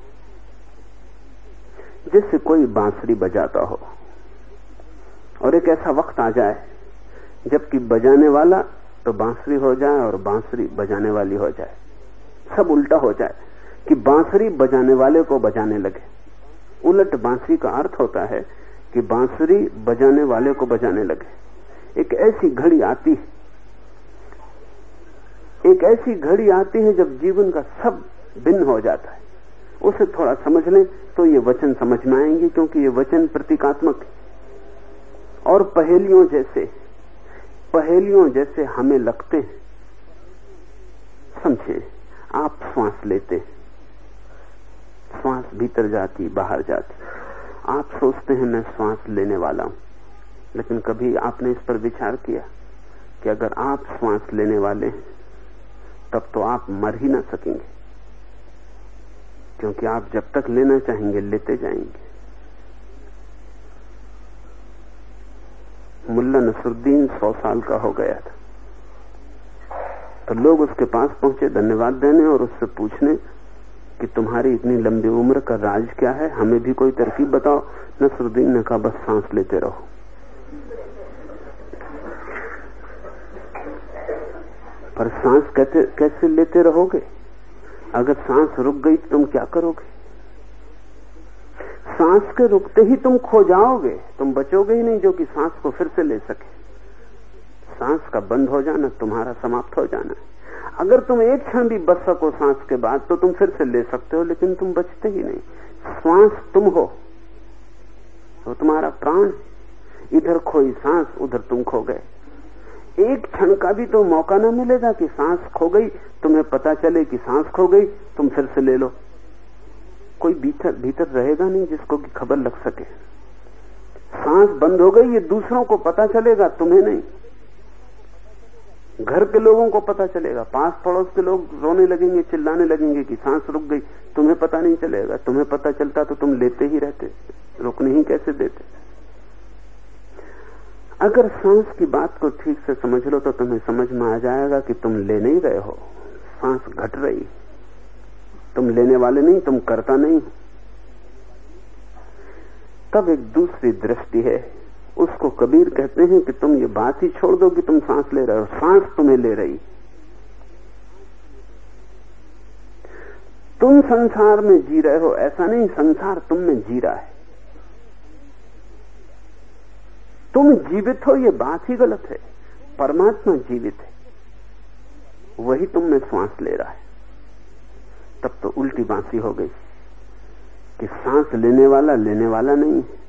जैसे कोई बांसुरी बजाता हो और एक ऐसा वक्त आ जाए जबकि बजाने वाला तो बांसुरी हो जाए और बांसुरी बजाने वाली हो जाए, सब उल्टा हो जाए कि बांसुरी बजाने वाले को बजाने लगे। उलट बांसुरी का अर्थ होता है कि बांसुरी बजाने वाले को बजाने लगे। एक ऐसी घड़ी आती है, एक ऐसी घड़ी आती है जब जीवन का सब भिन्न हो जाता है। उसे थोड़ा समझ लें तो ये वचन समझ में आएंगे, क्योंकि ये वचन प्रतीकात्मक है और पहेलियों जैसे पहेलियों जैसे हमें लगते हैं। समझे, आप श्वास लेते, श्वास भीतर जाती बाहर जाती, आप सोचते हैं मैं श्वास लेने वाला हूं, लेकिन कभी आपने इस पर विचार किया कि अगर आप श्वास लेने वाले हैं तब तो आप मर ही ना सकेंगे, क्योंकि आप जब तक लेना चाहेंगे लेते जाएंगे। मुल्ला नसरुद्दीन सौ साल का हो गया था, तो लोग उसके पास पहुंचे धन्यवाद देने और उससे पूछने कि तुम्हारी इतनी लंबी उम्र का राज क्या है, हमें भी कोई तरकीब बताओ। नसरुद्दीन ने कहा बस सांस लेते रहो। पर सांस कैसे कैसे लेते रहोगे? अगर सांस रुक गई तो तुम क्या करोगे? सांस के रुकते ही तुम खो जाओगे, तुम बचोगे ही नहीं जो कि सांस को फिर से ले सके। सांस का बंद हो जाना तुम्हारा समाप्त हो जाना है। अगर तुम एक क्षण भी बच सको सांस के बाद तो तुम फिर से ले सकते हो, लेकिन तुम बचते ही नहीं। श्वास तुम हो, वो तुम्हारा प्राण। इधर खोई सांस, उधर तुम खो गए। एक क्षण का भी तो मौका ना मिलेगा कि सांस खो गई, तुम्हें पता चले कि सांस खो गई, तुम फिर से ले लो। कोई भीतर भीतर रहेगा नहीं जिसको कि खबर लग सके। सांस बंद हो गई ये दूसरों को पता चलेगा, तुम्हें नहीं। घर के लोगों को पता चलेगा, पास पड़ोस के लोग रोने लगेंगे, चिल्लाने लगेंगे कि सांस रुक गई, तुम्हें पता नहीं चलेगा। तुम्हें पता चलता तो तुम लेते ही रहते, रुकने ही कैसे देते। अगर सांस की बात को ठीक से समझ लो तो तुम्हें समझ में आ जाएगा कि तुम ले नहीं रहे हो, सांस घट रही। तुम लेने वाले नहीं, तुम करता नहीं। तब एक दूसरी दृष्टि है, उसको कबीर कहते हैं कि तुम ये बात ही छोड़ दो कि तुम सांस ले रहे हो, सांस तुम्हें ले रही। तुम संसार में जी रहे हो ऐसा नहीं, संसार तुम में जी रहा है। तुम जीवित हो ये बात ही गलत है, परमात्मा जीवित है, वही तुम में श्वास ले रहा है। तब तो उल्टी बांसी हो गई कि सांस लेने वाला लेने वाला नहीं है,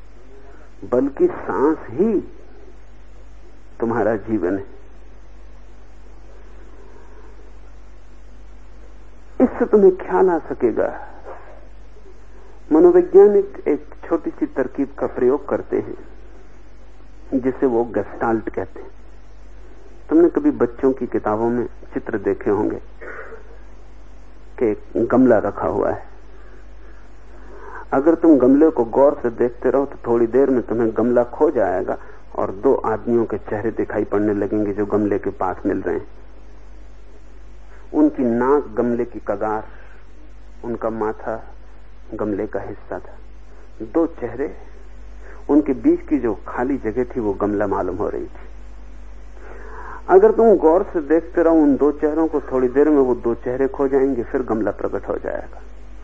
बल्कि सांस ही तुम्हारा जीवन है। इससे तुम्हें ख्याल आ सकेगा। मनोवैज्ञानिक एक छोटी सी तरकीब का प्रयोग करते हैं जिसे वो गेस्टाल्ट कहते हैं। तुमने कभी बच्चों की किताबों में चित्र देखे होंगे कि एक गमला रखा हुआ है। अगर तुम गमले को गौर से देखते रहो तो थोड़ी देर में तुम्हें गमला खो जाएगा और दो आदमियों के चेहरे दिखाई पड़ने लगेंगे जो गमले के पास मिल रहे हैं। उनकी नाक गमले की कगार, उनका माथा गमले का हिस्सा था। दो चेहरे, उनके बीच की जो खाली जगह थी वो गमला मालूम हो रही थी। अगर तुम गौर से देखते रहो उन दो चेहरों को, थोड़ी देर में वो दो चेहरे खो जाएंगे, फिर गमला प्रकट हो जाएगा।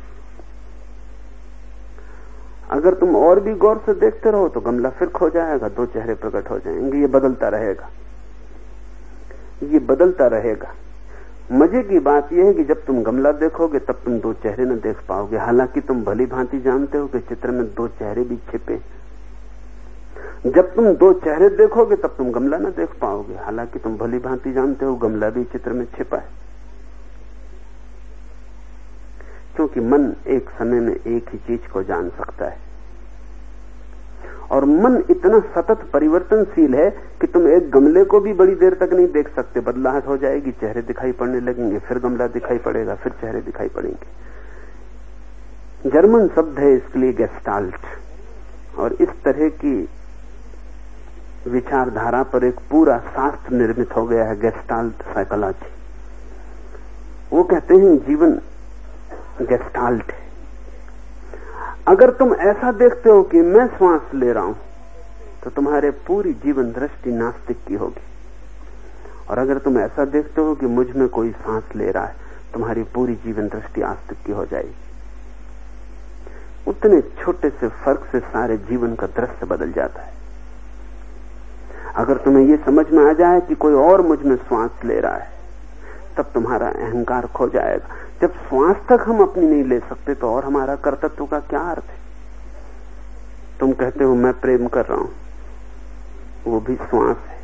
अगर तुम और भी गौर से देखते रहो तो गमला फिर खो जाएगा, दो चेहरे प्रकट हो जाएंगे। ये बदलता रहेगा, ये बदलता रहेगा। मजे की बात यह है कि जब तुम गमला देखोगे तब तुम दो चेहरे न देख पाओगे, हालांकि तुम भली भांति जानते हो कि चित्र में दो चेहरे भी छिपे। जब तुम दो चेहरे देखोगे तब तुम गमला न देख पाओगे, हालांकि तुम भली भांति जानते हो गमला भी चित्र में छिपा है। क्योंकि मन एक समय में एक ही चीज को जान सकता है और मन इतना सतत परिवर्तनशील है कि तुम एक गमले को भी बड़ी देर तक नहीं देख सकते। बदलाहट हो जाएगी, चेहरे दिखाई पड़ने लगेंगे, फिर गमला दिखाई पड़ेगा, फिर चेहरे दिखाई पड़ेंगे। जर्मन शब्द है इसके लिए गेस्टाल्ट, और इस तरह की विचारधारा पर एक पूरा शास्त्र निर्मित हो गया है, गेस्टाल्ट साइकोलॉजी। वो कहते हैं जीवन गेस्टाल्ट है। अगर तुम ऐसा देखते हो कि मैं श्वास ले रहा हूं तो तुम्हारे पूरी जीवन दृष्टि नास्तिक की होगी, और अगर तुम ऐसा देखते हो कि मुझ में कोई सांस ले रहा है, तुम्हारी पूरी जीवन दृष्टि आस्तिक की हो जाएगी। उतने छोटे से फर्क से सारे जीवन का दृश्य बदल जाता है। अगर तुम्हें यह समझ में आ जाए कि कोई और मुझ में श्वास ले रहा है, तब तुम्हारा अहंकार खो जाएगा। जब श्वास तक हम अपनी नहीं ले सकते तो और हमारा कर्तृत्व का क्या अर्थ है? तुम कहते हो मैं प्रेम कर रहा हूं, वो भी श्वास है।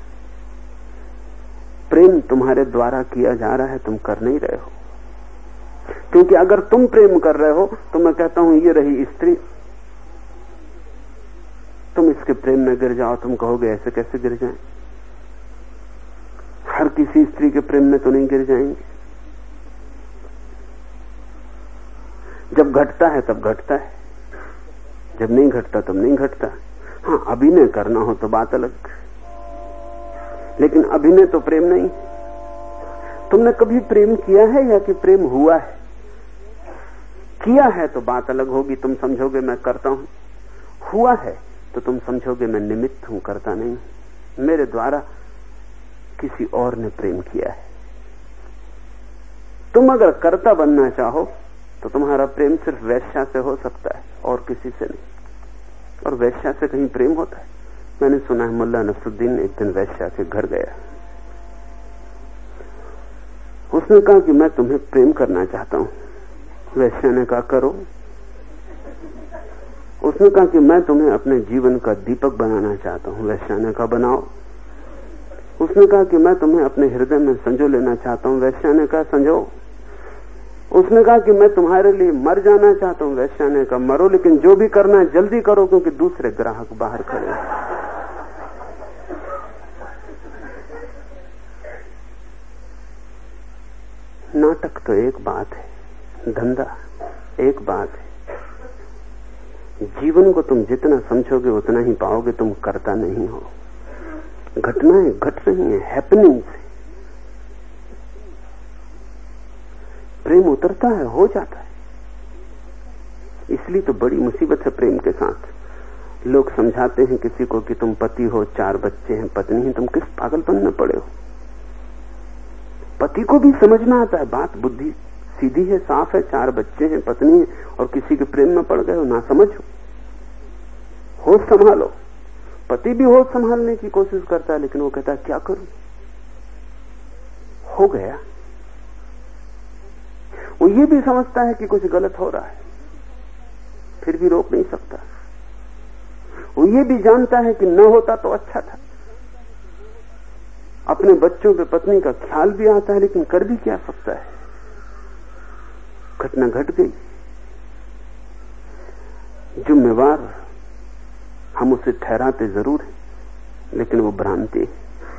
प्रेम तुम्हारे द्वारा किया जा रहा है, तुम कर नहीं रहे हो। क्योंकि अगर तुम प्रेम कर रहे हो तो मैं कहता हूं ये रही स्त्री, तुम इसके प्रेम में गिर जाओ, तुम कहोगे ऐसे कैसे गिर जाएं? हर किसी स्त्री के प्रेम में तो नहीं गिर जाएंगे। जब घटता है तब घटता है, जब नहीं घटता तब नहीं घटता। हाँ, अभिनय करना हो तो बात अलग, लेकिन अभिनय तो प्रेम नहीं। तुमने कभी प्रेम किया है या कि प्रेम हुआ है? किया है तो बात अलग होगी, तुम समझोगे मैं करता हूं। हुआ है तो तुम समझोगे मैं निमित्त हूं, करता नहीं। मेरे द्वारा किसी और ने प्रेम किया है। तुम अगर कर्ता बनना चाहो तो तुम्हारा प्रेम सिर्फ वैश्या से हो सकता है और किसी से नहीं। और वैश्या से कहीं प्रेम होता है? मैंने सुना है मुल्ला नसरुद्दीन एक दिन वैश्या के घर गया। उसने कहा कि मैं तुम्हें प्रेम करना चाहता हूं। वैश्या ने कहा करो। उसने कहा कि मैं तुम्हें अपने जीवन का दीपक बनाना चाहता हूं। वैश्या ने कहा बनाओ। उसने कहा कि मैं तुम्हें अपने हृदय में संजो लेना चाहता हूं। वैश्या ने कहा संजो। उसने कहा कि मैं तुम्हारे लिए मर जाना चाहता हूं। वैश्या ने कहा मरो, लेकिन जो भी करना है जल्दी करो क्योंकि दूसरे ग्राहक बाहर खड़े हैं। नाटक तो एक बात है, धंधा एक बात है। जीवन को तुम जितना समझोगे उतना ही पाओगे, तुम करता नहीं हो। घटनाएं घट रही हैं, हैपनिंग से प्रेम उतरता है, हो जाता है। इसलिए तो बड़ी मुसीबत है प्रेम के साथ। लोग समझाते हैं किसी को कि तुम पति हो, चार बच्चे हैं, पत्नी है, तुम किस पागलपन में पड़े हो? पति को भी समझ में आता है, बात बुद्धि सीधी है, साफ है। चार बच्चे हैं, पत्नी है, और किसी के प्रेम में पड़ गए हो, ना समझ हो। होश संभालो। पति भी होश संभालने की कोशिश करता है, लेकिन वो कहता है क्या करूं, हो गया। वो ये भी समझता है कि कुछ गलत हो रहा है, फिर भी रोक नहीं सकता। वो ये भी जानता है कि न होता तो अच्छा था। अपने बच्चों पे पत्नी का ख्याल भी आता है, लेकिन कर भी क्या सकता है? घटना घट गई, जिम्मेवार हम उसे ठहराते जरूर हैं, लेकिन वो भ्रांति है।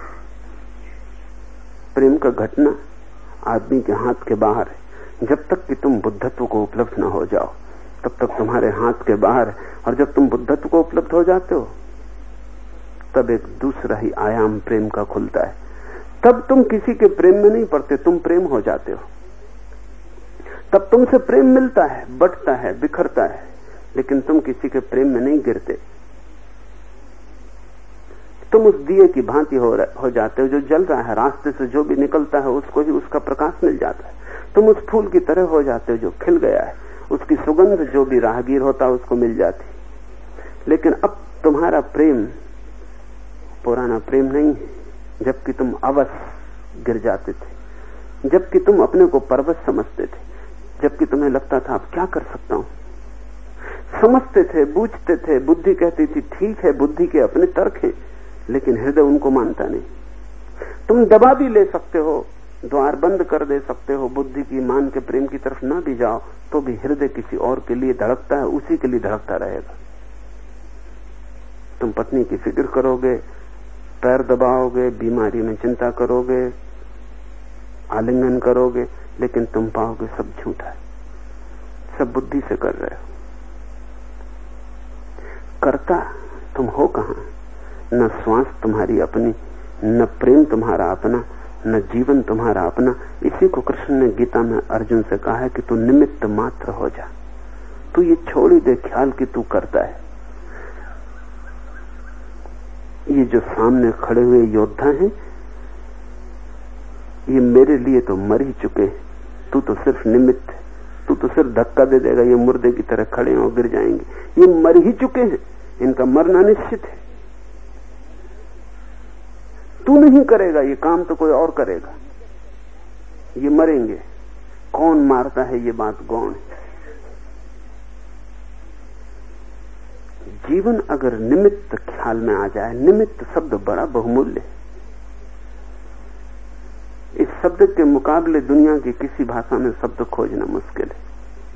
प्रेम का घटना आदमी के हाथ के बाहर है। जब तक कि तुम बुद्धत्व को उपलब्ध न हो जाओ तब तक तुम्हारे हाथ के बाहर है, और जब तुम बुद्धत्व को उपलब्ध हो जाते हो तब एक दूसरा ही आयाम प्रेम का खुलता है। तब तुम किसी के प्रेम में नहीं पड़ते, तुम प्रेम हो जाते हो। तब तुमसे प्रेम मिलता है, बंटता है, बिखरता है, लेकिन तुम किसी के प्रेम में नहीं गिरते। तुम उस दिए की भांति हो, हो जाते हो जो जल रहा है, रास्ते से जो भी निकलता है उसको ही उसका प्रकाश मिल जाता है। तुम उस फूल की तरह हो जाते हो जो खिल गया है, उसकी सुगंध जो भी राहगीर होता है उसको मिल जाती। लेकिन अब तुम्हारा प्रेम पुराना प्रेम नहीं है, जबकि तुम अवश्य गिर जाते थे, जबकि तुम अपने को पर्वत समझते थे, जबकि तुम्हें लगता था अब क्या कर सकता हूं। समझते थे, बूझते थे, बुद्धि कहती थी ठीक है, बुद्धि के अपने तर्क हैं, लेकिन हृदय उनको मानता नहीं। तुम दबा भी ले सकते हो, द्वार बंद कर दे सकते हो, बुद्धि की मान के प्रेम की तरफ ना भी जाओ, तो भी हृदय किसी और के लिए धड़कता है, उसी के लिए धड़कता रहेगा। तुम पत्नी की फिक्र करोगे, पैर दबाओगे, बीमारी में चिंता करोगे, आलिंगन करोगे, लेकिन तुम पाओगे सब झूठा है, सब बुद्धि से कर रहे हो। करता तुम हो कहां? न श्वास तुम्हारी अपनी, न प्रेम तुम्हारा अपना, न जीवन तुम्हारा अपना। इसी को कृष्ण ने गीता में अर्जुन से कहा है कि तू निमित्त मात्र हो जा, तू ये छोड़ ही दे ख्याल कि तू करता है। ये जो सामने खड़े हुए योद्धा हैं, ये मेरे लिए तो मर ही चुके हैं, तू तो सिर्फ निमित्त है, तू तो सिर्फ धक्का दे देगा, ये मुर्दे की तरह खड़े हैं और गिर जाएंगे। ये मर ही चुके हैं, इनका मरना निश्चित है। तू नहीं करेगा ये काम तो कोई और करेगा, ये मरेंगे। कौन मारता है ये बात गौण है। जीवन अगर निमित्त ख्याल में आ जाए, निमित्त शब्द बड़ा बहुमूल्य है। इस शब्द के मुकाबले दुनिया की किसी भाषा में शब्द खोजना मुश्किल है।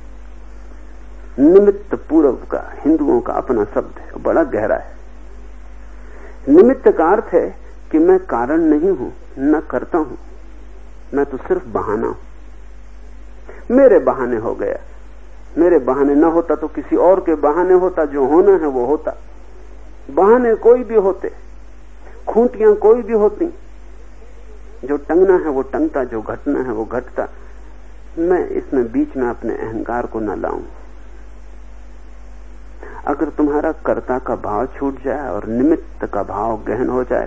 निमित्त पूर्व का, हिंदुओं का अपना शब्द है, बड़ा गहरा है। निमित्त का अर्थ है कि मैं कारण नहीं हूं, न करता हूं, मैं तो सिर्फ बहाना हूं। मेरे बहाने हो गया, मेरे बहाने न होता तो किसी और के बहाने होता, जो होना है वो होता। बहाने कोई भी होते, खूंटियां कोई भी होती, जो टंगना है वो टंगता, जो घटना है वो घटता। मैं इसमें बीच में अपने अहंकार को न लाऊं। अगर तुम्हारा कर्ता का भाव छूट जाए और निमित्त का भाव गहन हो जाए,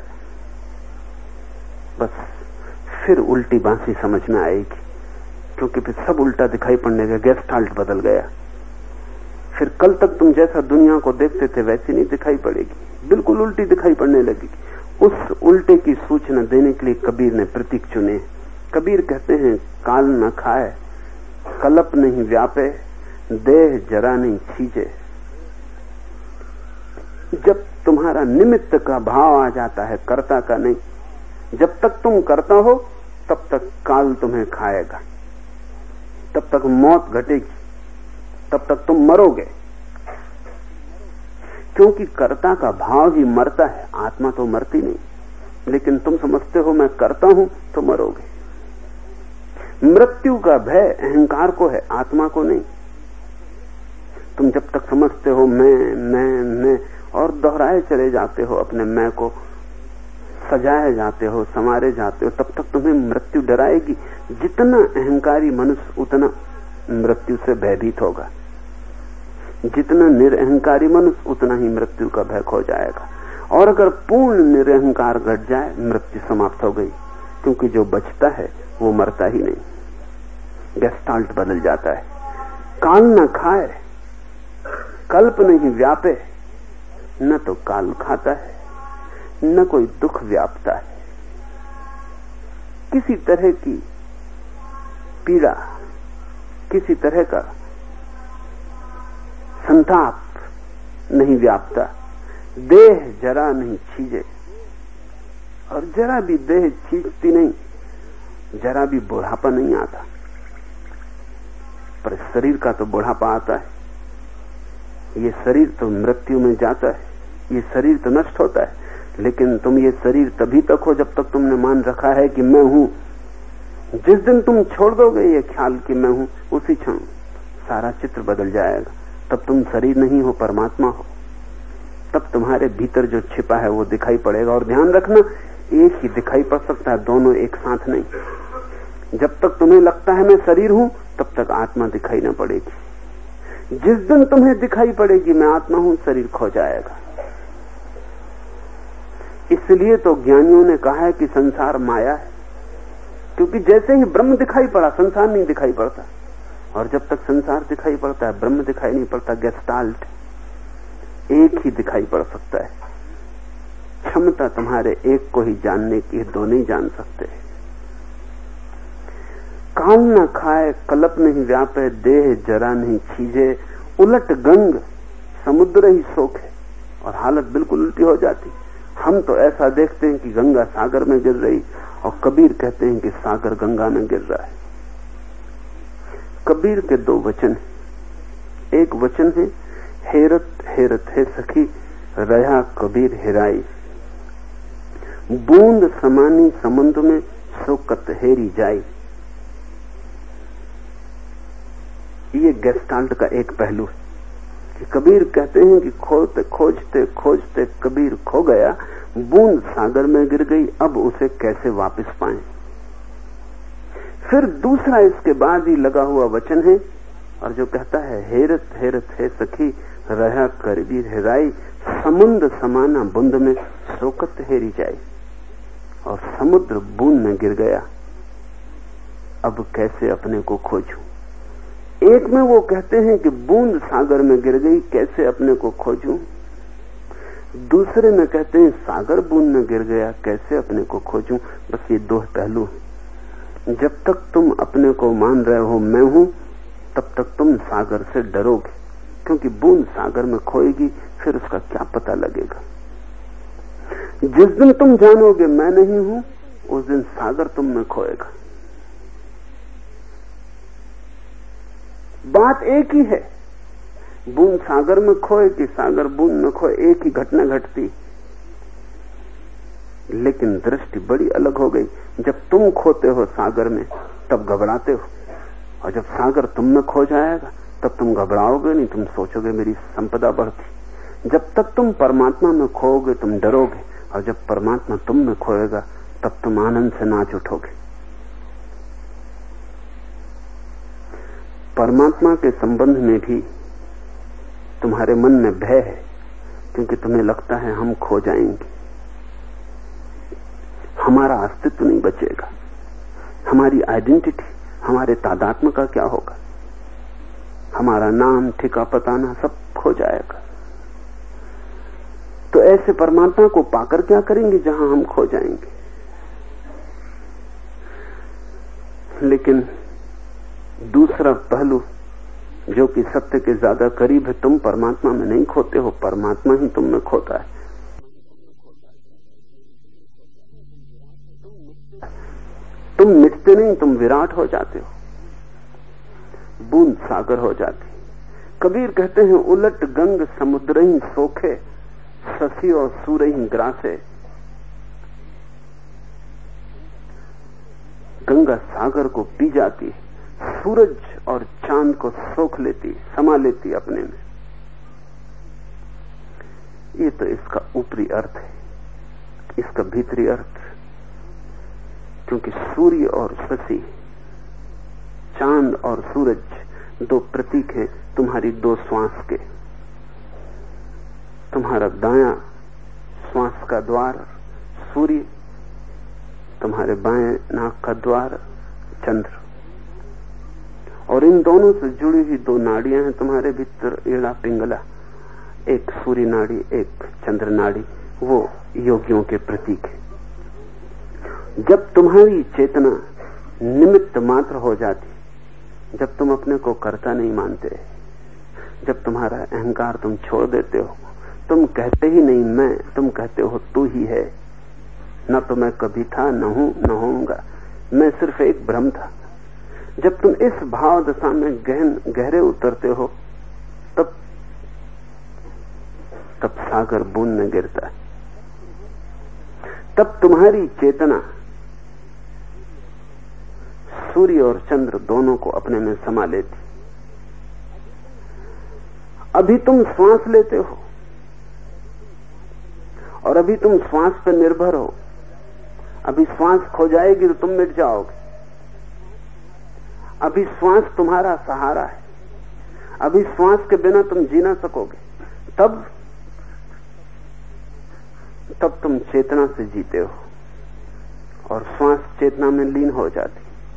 बस फिर उल्टी बांसी समझ में आएगी, क्योंकि फिर सब उल्टा दिखाई पड़ने का, गेस्टाल्ट बदल गया। फिर कल तक तुम जैसा दुनिया को देखते थे वैसी नहीं दिखाई पड़ेगी, बिल्कुल उल्टी दिखाई पड़ने लगेगी। उस उल्टे की सूचना देने के लिए कबीर ने प्रतीक चुने। कबीर कहते हैं, काल न खाए, कलप नहीं व्यापे, देह जरा नहीं छीजे। जब तुम्हारा निमित्त का भाव आ जाता है, कर्ता का नहीं, जब तक तुम करता हो तब तक काल तुम्हें खाएगा, तब तक मौत घटेगी, तब तक तुम मरोगे। क्योंकि कर्ता का भाव ही मरता है, आत्मा तो मरती नहीं। लेकिन तुम समझते हो मैं करता हूं तो मरोगे। मृत्यु का भय अहंकार को है, आत्मा को नहीं। तुम जब तक समझते हो मैं मैं मैं और दोहराए चले जाते हो, अपने मैं को सजाए जाते हो, संवारे जाते हो, तब तक तुम्हें मृत्यु डराएगी। जितना अहंकारी मनुष्य उतना मृत्यु से भयभीत होगा, जितना निरअहंकारी मनुष्य उतना ही मृत्यु का भय खो जाएगा। और अगर पूर्ण निरअहकार घट जाए, मृत्यु समाप्त हो गई, क्योंकि जो बचता है वो मरता ही नहीं, गेस्टाल्ट बदल जाता है। काल न खाए, कल्प नहीं व्यापे, न तो काल खाता है न कोई दुख व्यापता है। किसी तरह की पीड़ा, किसी तरह का संताप नहीं व्यापता। देह जरा नहीं छीजे, और जरा भी देह छीजती नहीं, जरा भी बुढ़ापा नहीं आता। पर शरीर का तो बुढ़ापा आता है, ये शरीर तो मृत्यु में जाता है, ये शरीर तो नष्ट होता है। लेकिन तुम ये शरीर तभी तक हो जब तक तुमने मान रखा है कि मैं हूं। जिस दिन तुम छोड़ दोगे ये ख्याल कि मैं हूं, उसी क्षण सारा चित्र बदल जाएगा। तब तुम शरीर नहीं हो, परमात्मा हो। तब तुम्हारे भीतर जो छिपा है वो दिखाई पड़ेगा। और ध्यान रखना, एक ही दिखाई पड़ सकता है, दोनों एक साथ नहीं। जब तक तुम्हें लगता है मैं शरीर हूं, तब तक आत्मा दिखाई न पड़ेगी। जिस दिन तुम्हें दिखाई पड़ेगी मैं आत्मा हूं, शरीर खो जाएगा। इसलिए तो ज्ञानियों ने कहा है कि संसार माया है, क्योंकि जैसे ही ब्रह्म दिखाई पड़ा संसार नहीं दिखाई पड़ता। और जब तक संसार दिखाई पड़ता है ब्रह्म दिखाई नहीं पड़ता। गेस्टाल्ट एक ही दिखाई पड़ सकता है। क्षमता तुम्हारे एक को ही जानने की, दो नहीं जान सकते। काल न खाए कल्प नहीं व्यापे, देह जरा नहीं छीजे, उलट गंग समुद्र ही सोखे। और हालत बिल्कुल उल्टी हो जाती। हम तो ऐसा देखते हैं कि गंगा सागर में गिर रही, और कबीर कहते हैं कि सागर गंगा में गिर रहा है। कबीर के दो वचन हैं। एक वचन है, हेरत हेरत है सखी रहा कबीर हेराई, बूंद समानी समुद्र में शोकत हेरी जाई। ये गेस्टाल्ट का एक पहलू है कि कबीर कहते हैं कि खोजते खोजते खोजते कबीर खो गया, बूंद सागर में गिर गई, अब उसे कैसे वापस पाएं। फिर दूसरा इसके बाद ही लगा हुआ वचन है, और जो कहता है हेरत हेरत है सखी रहा कबीर हेराई, समुद्र समाना बूंद में शोकत हेरी जाए। और समुद्र बूंद में गिर गया, अब कैसे अपने को खोजूं। एक में वो कहते हैं कि बूंद सागर में गिर गई, कैसे अपने को खोजूं। दूसरे में कहते हैं सागर बूंद में गिर गया, कैसे अपने को खोजूं। बस ये दो पहलू हैं। जब तक तुम अपने को मान रहे हो मैं हूं, तब तक तुम सागर से डरोगे, क्योंकि बूंद सागर में खोएगी, फिर उसका क्या पता लगेगा। जिस दिन तुम जानोगे मैं नहीं हूं, उस दिन सागर तुम में खोएगा। बात एक ही है, बूंद सागर में खोए कि सागर बूंद में खोए, एक ही घटना घटती, लेकिन दृष्टि बड़ी अलग हो गई। जब तुम खोते हो सागर में तब घबराते हो, और जब सागर तुम में खो जाएगा तब तुम घबराओगे नहीं, तुम सोचोगे मेरी संपदा बढ़ती। जब तक तुम परमात्मा में खोओगे तुम डरोगे, और जब परमात्मा तुम में खोएगा तब तुम आनंद से नाच उठोगे। परमात्मा के संबंध में भी तुम्हारे मन में भय है, क्योंकि तुम्हें लगता है हम खो जाएंगे, हमारा अस्तित्व नहीं बचेगा, हमारी आइडेंटिटी, हमारे तादात्म्य का क्या होगा, हमारा नाम ठिका पताना सब खो जाएगा। तो ऐसे परमात्मा को पाकर क्या करेंगे जहां हम खो जाएंगे। लेकिन दूसरा पहलू जो कि सत्य के ज्यादा करीब है, तुम परमात्मा में नहीं खोते हो, परमात्मा ही तुम में खोता है। तुम मिटते नहीं, तुम विराट हो जाते हो, बूंद सागर हो जाती। कबीर कहते हैं उलट गंग समुद्र ही सोखे, शशि और सूर्य ही ग्रासे। गंगा सागर को पी जाती, सूरज और चांद को सोख लेती, समा लेती अपने में। ये तो इसका ऊपरी अर्थ है। इसका भीतरी अर्थ, क्योंकि सूर्य और शशि, चांद और सूरज दो प्रतीक हैं तुम्हारी दो श्वास के। तुम्हारा दायां श्वास का द्वार सूर्य, तुम्हारे बाएं नाक का द्वार चंद्र, और इन दोनों से जुड़ी हुई दो नाड़ियां हैं तुम्हारे भीतर, ईड़ा पिंगला, एक सूर्य नाड़ी एक चंद्र नाड़ी, वो योगियों के प्रतीक है। जब तुम्हारी चेतना निमित्त मात्र हो जाती, जब तुम अपने को कर्ता नहीं मानते, जब तुम्हारा अहंकार तुम छोड़ देते हो, तुम कहते ही नहीं मैं, तुम कहते हो तू ही है। न तो मैं कभी था, न हूं, न होऊंगा, मैं सिर्फ एक भ्रम था। जब तुम इस भाव दशा में गहन गहरे उतरते हो तब तब सागर बूंद में गिरता है। तब तुम्हारी चेतना सूर्य और चंद्र दोनों को अपने में समा लेती। अभी तुम श्वास लेते हो और अभी तुम श्वास पर निर्भर हो। अभी श्वास खो जाएगी तो तुम मिट जाओगे। अभी श्वास तुम्हारा सहारा है। अभी श्वास के बिना तुम जी ना सकोगे। तब तब तुम चेतना से जीते हो और श्वास चेतना में लीन हो जाती।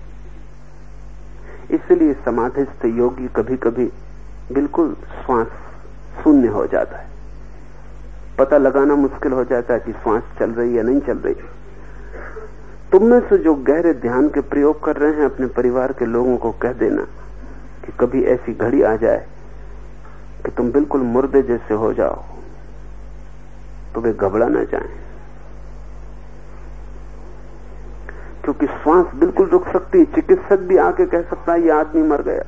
इसलिए समाधिस्थ योगी कभी कभी बिल्कुल श्वास शून्य हो जाता है। पता लगाना मुश्किल हो जाता है कि श्वास चल रही है या नहीं चल रही। तुम में से जो गहरे ध्यान के प्रयोग कर रहे हैं, अपने परिवार के लोगों को कह देना कि कभी ऐसी घड़ी आ जाए कि तुम बिल्कुल मुर्दे जैसे हो जाओ तो वे घबरा न जाएं, क्योंकि श्वास बिल्कुल रुक सकती है। चिकित्सक भी आके कह सकता है ये आदमी मर गया,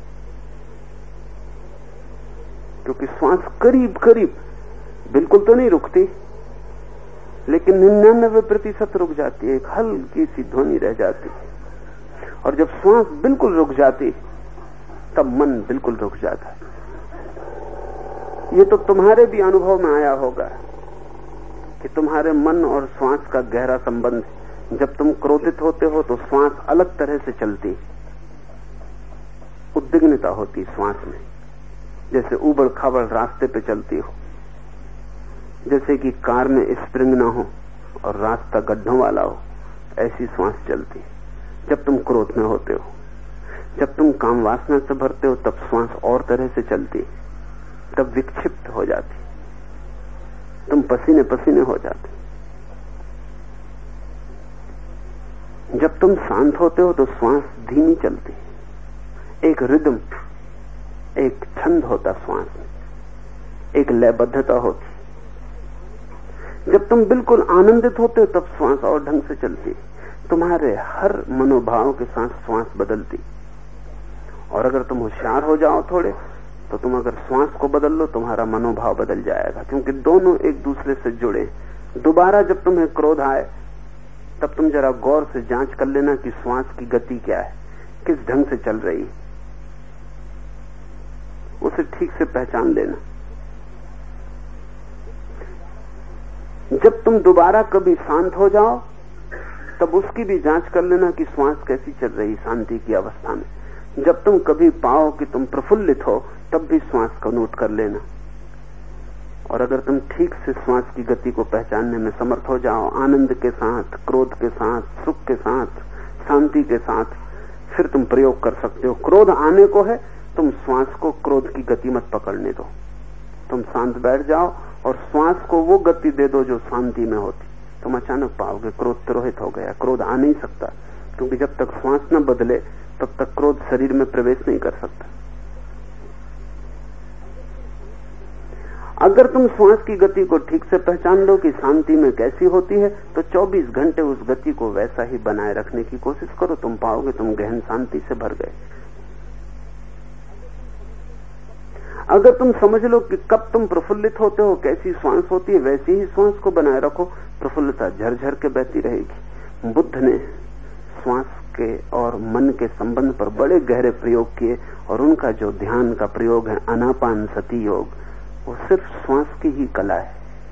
क्योंकि श्वास करीब करीब बिल्कुल तो नहीं रुकती, लेकिन निन्यानवे प्रतिशत रुक जाती है। एक हल्की सी ध्वनि रह जाती। और जब श्वास बिल्कुल रुक जाती तब मन बिल्कुल रुक जाता है। ये तो तुम्हारे भी अनुभव में आया होगा कि तुम्हारे मन और श्वास का गहरा संबंध है। जब तुम क्रोधित होते हो तो श्वास अलग तरह से चलती, उद्विग्नता होती श्वास में, जैसे उबड़ खाबड़ रास्ते पे चलती हो, जैसे कि कार में स्प्रिंग ना हो और रास्ता गड्ढों वाला हो, ऐसी श्वास चलती। जब तुम क्रोध में होते हो, जब तुम काम वासना से भरते हो, तब श्वास और तरह से चलती, तब विक्षिप्त हो जाती, तुम पसीने पसीने हो जाते। जब तुम शांत होते हो तो श्वास धीमी चलती, एक रिदम, एक छंद होता श्वास में, एक लयबद्धता होती। जब तुम बिल्कुल आनंदित होते हो तब श्वास और ढंग से चलती, तुम्हारे हर मनोभाव के साथ श्वास बदलती। और अगर तुम होशियार हो जाओ थोड़े तो तुम अगर श्वास को बदल लो, तुम्हारा मनोभाव बदल जाएगा, क्योंकि दोनों एक दूसरे से जुड़े। दोबारा जब तुम्हें क्रोध आए तब तुम जरा गौर से जांच कर लेना कि श्वास की गति क्या है, किस ढंग से चल रही है, उसे ठीक से पहचान लेना। जब तुम दोबारा कभी शांत हो जाओ तब उसकी भी जांच कर लेना कि श्वास कैसी चल रही शांति की अवस्था में। जब तुम कभी पाओ कि तुम प्रफुल्लित हो तब भी श्वास को नोट कर लेना। और अगर तुम ठीक से श्वास की गति को पहचानने में समर्थ हो जाओ, आनंद के साथ, क्रोध के साथ, सुख के साथ, शांति के साथ, फिर तुम प्रयोग कर सकते हो। क्रोध आने को है, तुम श्वास को क्रोध की गति मत पकड़ने दो, तुम शांत बैठ जाओ और श्वास को वो गति दे दो जो शांति में होती। तुम अचानक पाओगे क्रोध तिरोहित हो गया। क्रोध आ नहीं सकता, क्योंकि जब तक श्वास न बदले तब तक क्रोध शरीर में प्रवेश नहीं कर सकता। अगर तुम श्वास की गति को ठीक से पहचान लो कि शांति में कैसी होती है, तो चौबीस घंटे उस गति को वैसा ही बनाए रखने की कोशिश करो। तुम पाओगे तुम गहन शांति से भर गए। अगर तुम समझ लो कि कब तुम प्रफुल्लित होते हो, कैसी श्वास होती है, वैसी ही श्वास को बनाए रखो, प्रफुल्लता झरझर के बहती रहेगी। बुद्ध ने श्वास के और मन के संबंध पर बड़े गहरे प्रयोग किए, और उनका जो ध्यान का प्रयोग है आनापान सती योग, वो सिर्फ श्वास की ही कला है।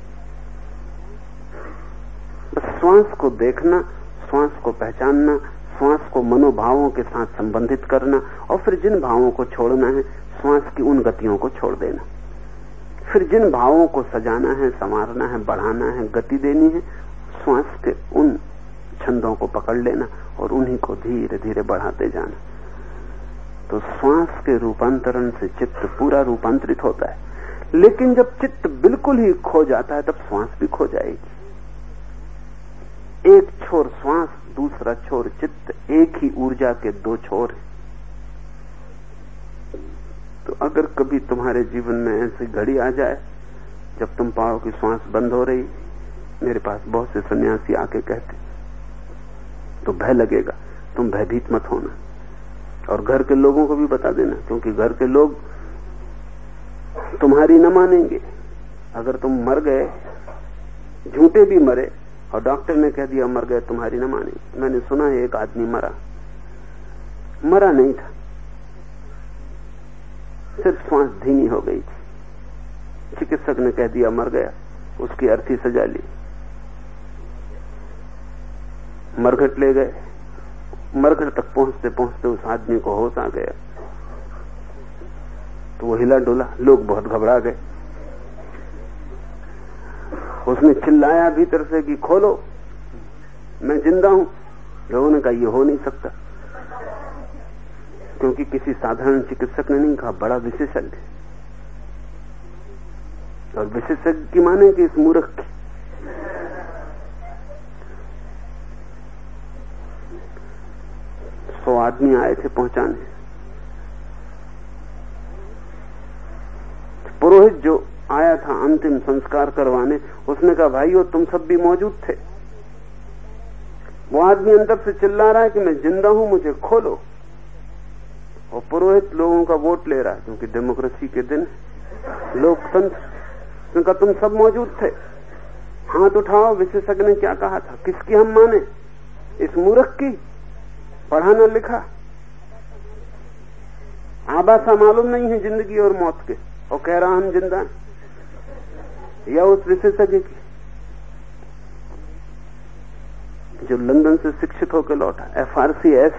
बस श्वास को देखना, श्वास को पहचानना, श्वास को मनोभावों के साथ संबंधित करना, और फिर जिन भावों को छोड़ना है श्वास की उन गतियों को छोड़ देना। फिर जिन भावों को सजाना है, संवारना है, बढ़ाना है, गति देनी है, श्वास के उन छंदों को पकड़ लेना और उन्हीं को धीरे धीरे बढ़ाते जाना। तो श्वास के रूपांतरण से चित्त पूरा रूपांतरित होता है। लेकिन जब चित्त बिल्कुल ही खो जाता है तब श्वास भी खो जाएगी। एक छोर श्वास, दूसरा छोर चित्त, एक ही ऊर्जा के दो छोर हैं। तो अगर कभी तुम्हारे जीवन में ऐसी घड़ी आ जाए जब तुम पाओ कि श्वास बंद हो रही, मेरे पास बहुत से सन्यासी आके कहते, तो भय लगेगा, तुम भयभीत मत होना। और घर के लोगों को भी बता देना, क्योंकि घर के लोग तुम्हारी न मानेंगे। अगर तुम मर गए, झूठे भी मरे, और डॉक्टर ने कह दिया मर गए, तुम्हारी न मानेंगे। मैंने सुना है एक आदमी मरा, मरा नहीं था, सिर्फ सांस धीमी हो गई थी। चिकित्सक ने कह दिया मर गया, उसकी अर्थी सजा ली, मरघट ले गए। मरघट तक पहुंचते पहुंचते उस आदमी को होश आ गया, तो वो हिला डुला, लोग बहुत घबरा गए। उसने चिल्लाया भीतर से कि खोलो, मैं जिंदा हूं। लोगों ने कहा ये हो नहीं सकता, क्योंकि किसी साधारण चिकित्सक ने नहीं कहा, बड़ा विशेषज्ञ। और विशेषज्ञ की माने कि इस मूर्ख की। सौ आदमी आए थे पहुंचाने। पुरोहित जो आया था अंतिम संस्कार करवाने, उसने कहा भाइयों तुम सब भी मौजूद थे। वो आदमी अंदर से चिल्ला रहा है कि मैं जिंदा हूं, मुझे खोलो। और पुरोहित लोगों का वोट ले रहा है, क्योंकि डेमोक्रेसी के दिन, लोकतंत्र। उनका तुम सब मौजूद थे, हाथ उठाओ। विशेषज्ञ ने क्या कहा था, किसकी हम माने, इस मूर्ख की? पढ़ा न लिखा, आबासा मालूम नहीं है जिंदगी और मौत के, और कह रहा हम जिंदा हैं, या उस विशेषज्ञ की जो लंदन से शिक्षित होकर लौटा, एफ आर सी एस,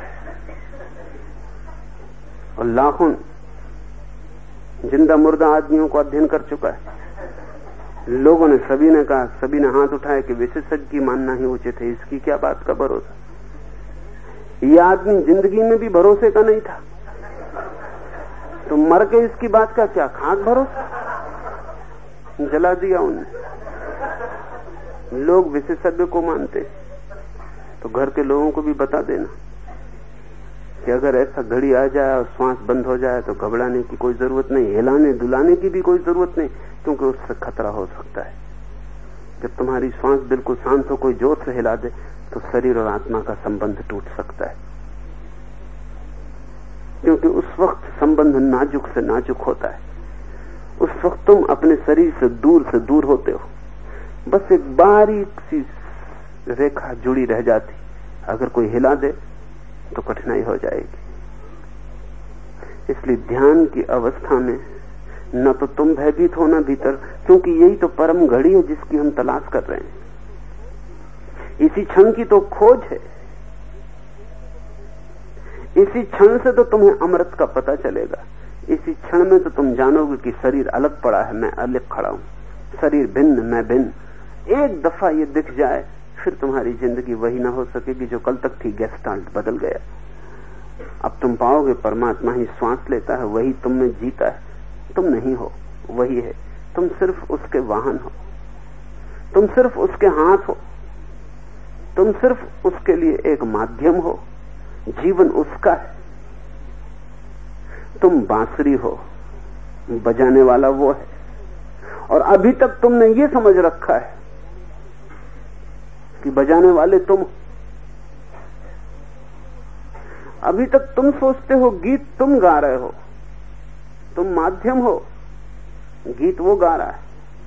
और लाखों जिंदा मुर्दा आदमियों को अध्ययन कर चुका है। लोगों ने, सभी ने कहा, सभी ने हाथ उठाए कि विशेषज्ञ की मानना ही उचित है, इसकी क्या बात का भरोसा। ये आदमी जिंदगी में भी भरोसे का नहीं था, तो मर के इसकी बात का क्या खाक भरोसा। जला दिया उन्हें। लोग विशेषज्ञ को मानते, तो घर के लोगों को भी बता देना कि अगर ऐसा घड़ी आ जाए और श्वास बंद हो जाए तो घबराने की कोई जरूरत नहीं, हिलाने दुलाने की भी कोई जरूरत नहीं, क्योंकि उससे खतरा हो सकता है। जब तुम्हारी श्वास बिल्कुल शांत हो, कोई जोर से हिला दे तो शरीर और आत्मा का संबंध टूट सकता है, क्योंकि उस वक्त संबंध नाजुक से नाजुक होता है। उस वक्त तुम अपने शरीर से दूर से दूर होते हो, बस एक बारीक सी रेखा जुड़ी रह जाती, अगर कोई हिला दे तो कठिनाई हो जाएगी। इसलिए ध्यान की अवस्था में न तो तुम भयभीत होना भीतर, क्योंकि यही तो परम घड़ी है जिसकी हम तलाश कर रहे हैं। इसी क्षण की तो खोज है, इसी क्षण से तो तुम्हें अमृत का पता चलेगा। इसी क्षण में तो तुम जानोगे कि शरीर अलग पड़ा है, मैं अलग खड़ा हूं, शरीर भिन्न, मैं भिन्न। एक दफा ये दिख जाए, फिर तुम्हारी जिंदगी वही ना हो सकेगी जो कल तक थी। गेस्टाल्ट बदल गया। अब तुम पाओगे परमात्मा ही श्वास लेता है, वही तुम में जीता है, तुम नहीं हो, वही है। तुम सिर्फ उसके वाहन हो, तुम सिर्फ उसके हाथ हो, तुम सिर्फ उसके लिए एक माध्यम हो। जीवन उसका है, तुम बांसुरी हो, बजाने वाला वो है। और अभी तक तुमने ये समझ रखा है कि बजाने वाले तुम। अभी तक तुम सोचते हो गीत तुम गा रहे हो, तुम माध्यम हो, गीत वो गा रहा है।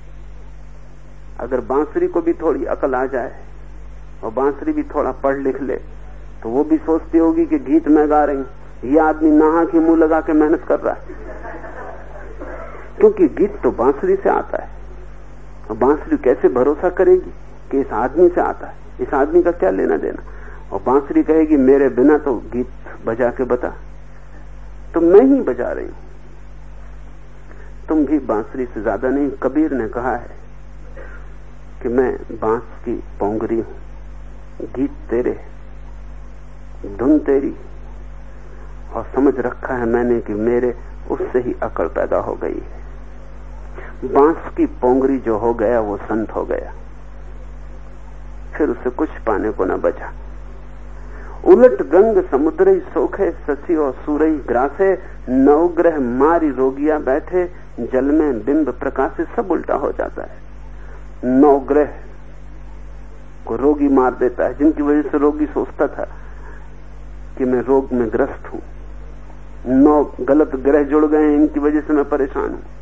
अगर बांसुरी को भी थोड़ी अकल आ जाए और बांसुरी भी थोड़ा पढ़ लिख ले, तो वो भी सोचती होगी कि गीत मैं गा रही हूं, ये आदमी नहा के मुंह लगा के मेहनत कर रहा है। क्योंकि गीत तो बांसुरी से आता है, और बांसुरी कैसे भरोसा करेगी कि इस आदमी से आता है, इस आदमी का क्या लेना देना। और बांसुरी कहेगी मेरे बिना तो गीत बजा के बता, तो मैं ही बजा रही हूं, तुम भी बांसुरी से ज्यादा नहीं। कबीर ने कहा है कि मैं बांस की पोंगरी हूं, गीत तेरे, धुन तेरी, और समझ रखा है मैंने कि मेरे उससे ही अकड़ पैदा हो गई है। बांस की पोंगरी जो हो गया वो संत हो गया, फिर उसे कुछ पाने को न बचा। उलट गंग समुद्र सोखे, शशि और सूरई ग्रासे, नवग्रह मारी रोगिया बैठे, जल में बिंब प्रकाश। सब उल्टा हो जाता है। नवग्रह को रोगी मार देता है, जिनकी वजह से रोगी सोचता था कि मैं रोग में ग्रस्त हूं, नौ गलत ग्रह जुड़ गए हैं, इनकी वजह से मैं परेशान हूं।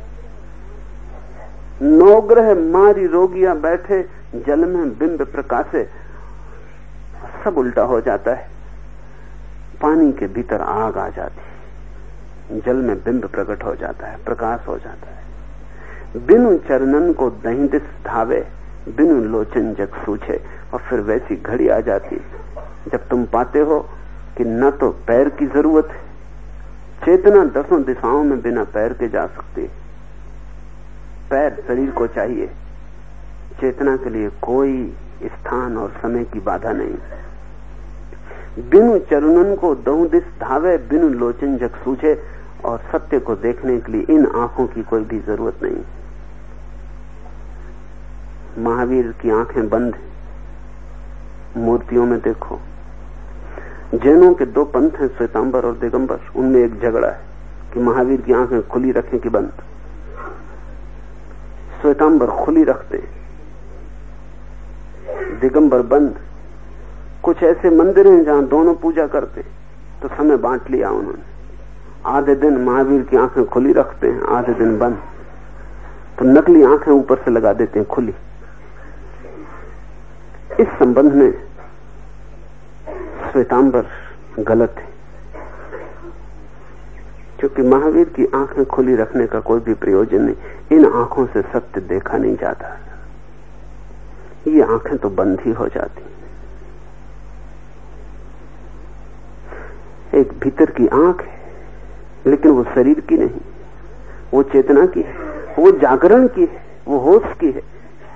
नौ ग्रह मारी रोगियां बैठे जल में बिंब प्रकाशे, सब उल्टा हो जाता है। पानी के भीतर आग आ जाती है, जल में बिंब प्रकट हो जाता है, प्रकाश हो जाता है। बिनु चरणन को दही दिस धावे, बिनु लोचन जग सूझे। और फिर वैसी घड़ी आ जाती जब तुम पाते हो कि न तो पैर की जरूरत है, चेतना दसों दिशाओं में बिना पैर के जा सकती है। पैर शरीर को चाहिए, चेतना के लिए कोई स्थान और समय की बाधा नहीं। बिनु चरणन को दहु दिस धावे, बिनु लोचन जग सूझे। और सत्य को देखने के लिए इन आंखों की कोई भी जरूरत नहीं। महावीर की आंखें बंद हैं, मूर्तियों में देखो। जैनों के दो पंथ हैं, श्वेतांबर और दिगंबर। उनमें एक झगड़ा है कि महावीर की आंखें खुली रखें कि बंद। श्वेतांबर खुली रखते, दिगंबर बंद। कुछ ऐसे मंदिर हैं जहां दोनों पूजा करते, तो समय बांट लिया उन्होंने। आधे दिन महावीर की आंखें खुली रखते हैं, आधे दिन बंद। तो नकली आंखें ऊपर से लगा देते हैं खुली। इस संबंध में श्वेतांबर गलत है, क्योंकि महावीर की आंखें खुली रखने का कोई भी प्रयोजन नहीं। इन आंखों से सत्य देखा नहीं जाता, ये आंखें तो बंद ही हो जाती। एक भीतर की आंख है, लेकिन वो शरीर की नहीं, वो चेतना की है, वो जागरण की है, वो होश की है।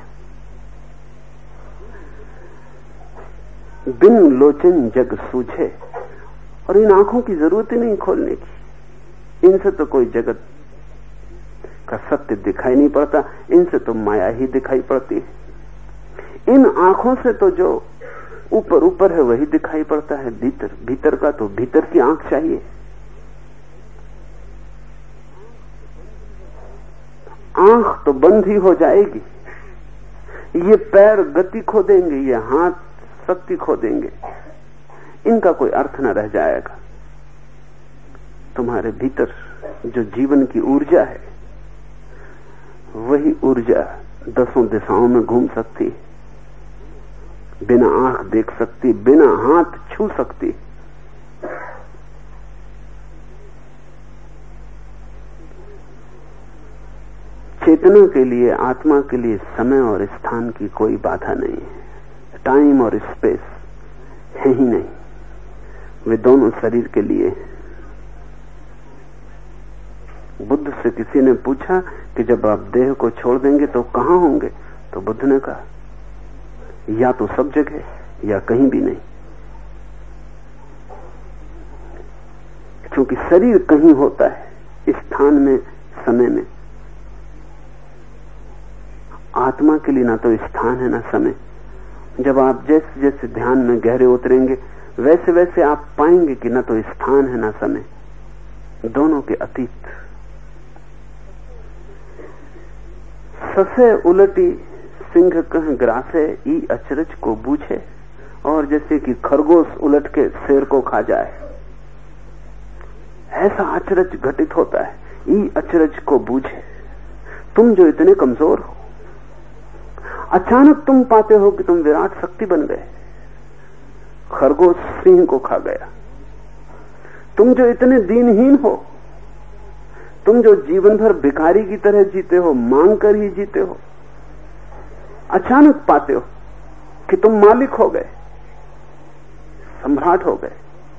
बिन लोचन जग सूझे। और इन आंखों की जरूरत ही नहीं खोलने की। इनसे तो कोई जगत का सत्य दिखाई नहीं पड़ता, इनसे तो माया ही दिखाई पड़ती है। इन आंखों से तो जो ऊपर ऊपर है वही दिखाई पड़ता है, भीतर भीतर का तो भीतर की आंख चाहिए। आंख तो बंद ही हो जाएगी। ये पैर गति खो देंगे, ये हाथ शक्ति खो देंगे, इनका कोई अर्थ न रह जाएगा। तुम्हारे भीतर जो जीवन की ऊर्जा है, वही ऊर्जा दसों दिशाओं में घूम सकती है, बिना आंख देख सकती, बिना हाथ छू सकती। चेतना के लिए, आत्मा के लिए समय और स्थान की कोई बाधा नहीं है। टाइम और स्पेस है ही नहीं, वे दोनों शरीर के लिए हैं। बुद्ध से किसी ने पूछा कि जब आप देह को छोड़ देंगे तो कहां होंगे, तो बुद्ध ने कहा या तो सब जगह या कहीं भी नहीं। क्योंकि शरीर कहीं होता है, स्थान में, समय में। आत्मा के लिए ना तो स्थान है ना समय। जब आप जैसे जैसे ध्यान में गहरे उतरेंगे, वैसे वैसे आप पाएंगे कि न तो स्थान है ना समय, दोनों के अतीत। ससे उलटी सिंह कह ग्रासे, ई अचरज को बूझे। और जैसे कि खरगोश उलट के शेर को खा जाए, ऐसा अचरज घटित होता है। ई अचरज को बूझे। तुम जो इतने कमजोर हो, अचानक तुम पाते हो कि तुम विराट शक्ति बन गए। खरगोश सिंह को खा गया। तुम जो इतने दीनहीन हो, तुम जो जीवन भर भिखारी की तरह जीते हो, मांग कर ही जीते हो, अचानक पाते हो कि तुम मालिक हो गए, सम्राट हो गए।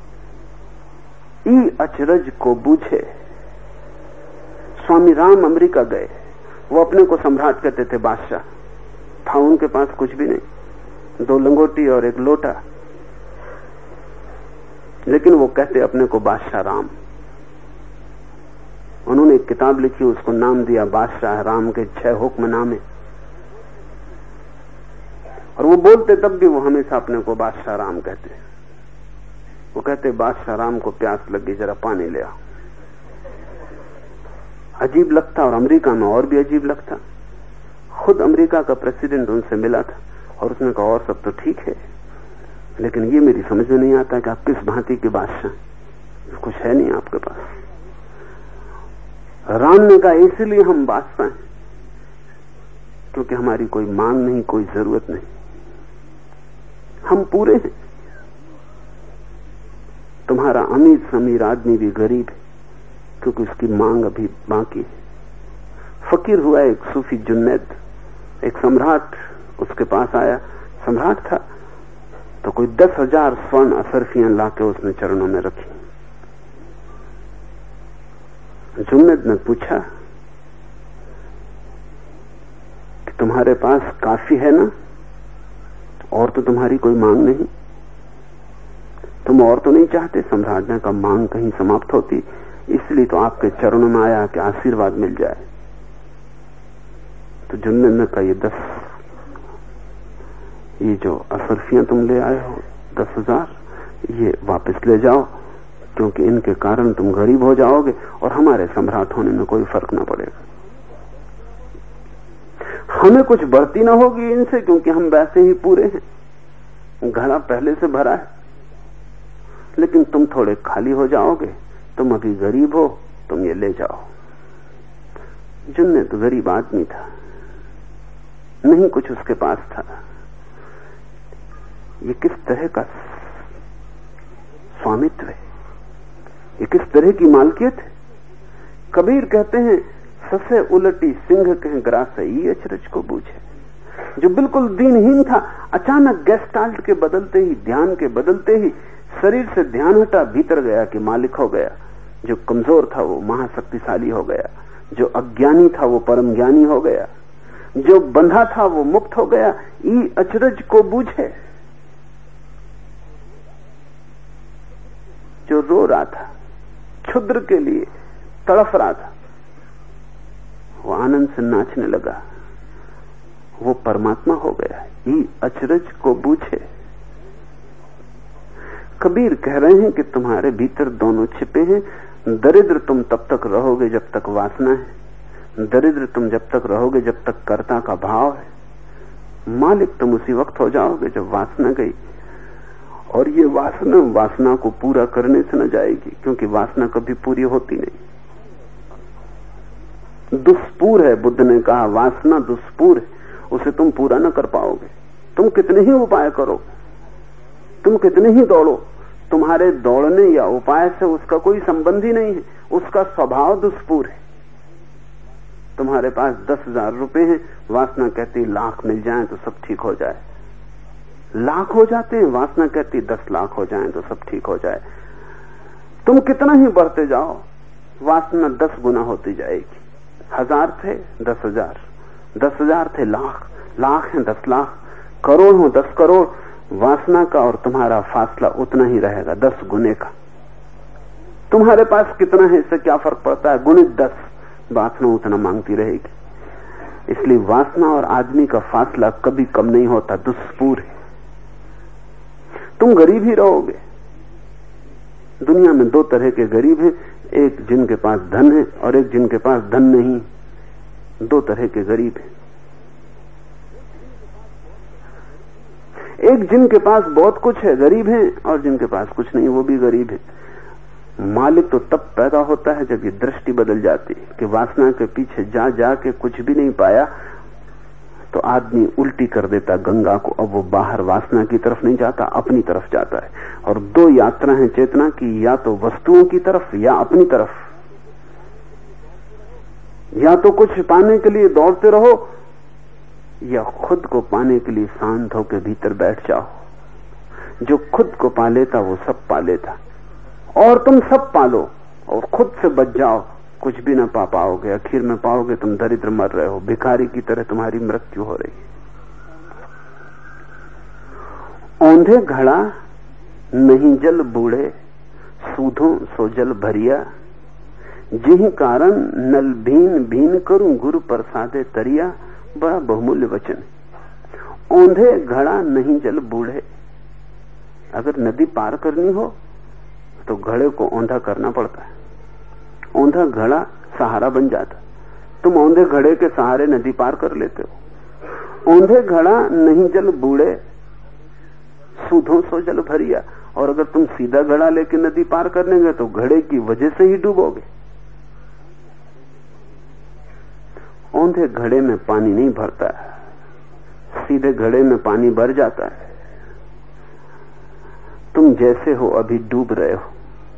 ई अचरज को बूझे। स्वामी राम अमेरिका गए, वो अपने को सम्राट कहते थे, बादशाह था उनके पास कुछ भी नहीं, दो लंगोटी और एक लोटा, लेकिन वो कहते अपने को बादशाह राम। उन्होंने एक किताब लिखी, उसको नाम दिया बादशाह राम के छह हुक्मनामे। और वो बोलते तब भी वो हमेशा अपने को बादशाह राम कहते। वो कहते बादशाह राम को प्यास लगी, जरा पानी ले आओ। अजीब लगता, और अमेरिका में और भी अजीब लगता। खुद अमेरिका का प्रेसिडेंट उनसे मिला था और उसने कहा और सब तो ठीक है, लेकिन ये मेरी समझ में नहीं आता कि आप किस भांति के बादशाह, कुछ है नहीं आपके पास। राम ने कहा इसलिए हम बादशाह हैं, क्योंकि हमारी कोई मांग नहीं, कोई जरूरत नहीं, हम पूरे हैं। तुम्हारा अमीर से अमीर आदमी भी गरीब है, क्योंकि उसकी मांग अभी बाकी है। फकीर हुआ एक सूफी जुन्नैद, एक सम्राट उसके पास आया। सम्राट था तो कोई दस हजार स्वर्ण असरफियां लाके उसने चरणों में रखी। जुन्नैद ने पूछा कि तुम्हारे पास काफी है ना, और तो तुम्हारी कोई मांग नहीं, तुम और तो नहीं चाहते? सम्राट ने कहा मांग कहीं समाप्त होती, इसलिए तो आपके चरणों में आया कि आशीर्वाद मिल जाए। तो जुन्नैद ने कहा ये दस ये जो असरफियां तुम ले आए हो दस हजार, ये वापस ले जाओ, क्योंकि इनके कारण तुम गरीब हो जाओगे और हमारे सम्राट होने में कोई फर्क ना पड़ेगा। हमें कुछ बढ़ती ना होगी इनसे, क्योंकि हम वैसे ही पूरे हैं, घड़ा पहले से भरा है। लेकिन तुम थोड़े खाली हो जाओगे, तुम अभी गरीब हो, तुम ये ले जाओ। जुन्नैद तो गरीब आदमी था, नहीं कुछ उसके पास था। ये किस तरह का स्वामित्व है, ये किस तरह की मालकियत है? कबीर कहते हैं ससे उलटी सिंह कह ग्रास ई अचरज को बूझे। जो बिल्कुल दीनहीन था, अचानक गेस्टाल्ट के बदलते ही, ध्यान के बदलते ही शरीर से ध्यान हटा, भीतर गया कि मालिक हो गया। जो कमजोर था वो महाशक्तिशाली हो गया, जो अज्ञानी था वो परम ज्ञानी हो गया, जो बंधा था वो मुक्त हो गया। ई अचरज को बूझे। जो रो रहा था, क्षुद्र के लिए तड़फ रहा था, वो आनंद से नाचने लगा, वो परमात्मा हो गया। ई अचरज को बूझे। कबीर कह रहे हैं कि तुम्हारे भीतर दोनों छिपे हैं। दरिद्र तुम तब तक रहोगे जब तक वासना है, दरिद्र तुम जब तक रहोगे जब तक कर्ता का भाव है। मालिक तुम उसी वक्त हो जाओगे जब वासना गई। और ये वासना वासना को पूरा करने से न जाएगी, क्योंकि वासना कभी पूरी होती नहीं। दुष्पूर है, बुद्ध ने कहा वासना दुष्पूर है, उसे तुम पूरा न कर पाओगे। तुम कितने ही उपाय करो, तुम कितने ही दौड़ो, तुम्हारे दौड़ने या उपाय से उसका कोई संबंध ही नहीं है, उसका स्वभाव दुष्पूर है। तुम्हारे पास दस हजार रुपए हैं, वासना कहती लाख मिल जाएं तो सब ठीक हो जाए। लाख हो जाते हैं, वासना कहती दस लाख हो जाएं तो सब ठीक हो जाए। तुम कितना ही बढ़ते जाओ, वासना दस गुना होती जाएगी। हजार थे दस हजार, दस हजार थे लाख, लाख हैं दस लाख, करोड़ हो दस करोड़। वासना का और तुम्हारा फासला उतना ही रहेगा, दस गुने का। तुम्हारे पास कितना है इससे क्या फर्क पड़ता है, गुणित दस, वासना उतना मांगती रहेगी। इसलिए वासना और आदमी का फासला कभी कम नहीं होता, दुष्पूर है। तुम गरीब ही रहोगे। दुनिया में दो तरह के गरीब हैं, एक जिनके पास धन है और एक जिनके पास धन नहीं। दो तरह के गरीब हैं। एक जिनके पास बहुत कुछ है गरीब है, और जिनके पास कुछ नहीं वो भी गरीब है। मालिक तो तब पैदा होता है जब ये दृष्टि बदल जाती है कि वासना के पीछे जा जा के कुछ भी नहीं पाया, तो आदमी उल्टी कर देता गंगा को। अब वो बाहर वासना की तरफ नहीं जाता, अपनी तरफ जाता है। और दो यात्रा है चेतना की, या तो वस्तुओं की तरफ या अपनी तरफ। या तो कुछ पाने के लिए दौड़ते रहो, या खुद को पाने के लिए शांत होकर भीतर बैठ जाओ। जो खुद को पा लेता वो सब पा लेता, और तुम सब पालो और खुद से बच जाओ, कुछ भी ना पा पाओगे। आखिर में पाओगे तुम दरिद्र मर रहे हो, भिखारी की तरह तुम्हारी मृत्यु हो रही है। औंधे घड़ा नहीं जल बूढ़े, सूधो सो जल भरिया। जिहि कारण नल भीन भीन करूं, गुरु प्रसादे तरिया। बड़ा बहुमूल्य वचन। औंधे घड़ा नहीं जल बूढ़े। अगर नदी पार करनी हो तो घड़े को औंधा करना पड़ता है। औंधा घड़ा सहारा बन जाता, तुम औंधे घड़े के सहारे नदी पार कर लेते हो। औंधे घड़ा नहीं जल बूढ़े, सूधो सो जल भरिया। और अगर तुम सीधा घड़ा लेके नदी पार कर लेंगे तो घड़े की वजह से ही डूबोगे। औंधे घड़े में पानी नहीं भरता है, सीधे घड़े में पानी भर जाता है। तुम जैसे हो अभी डूब रहे हो,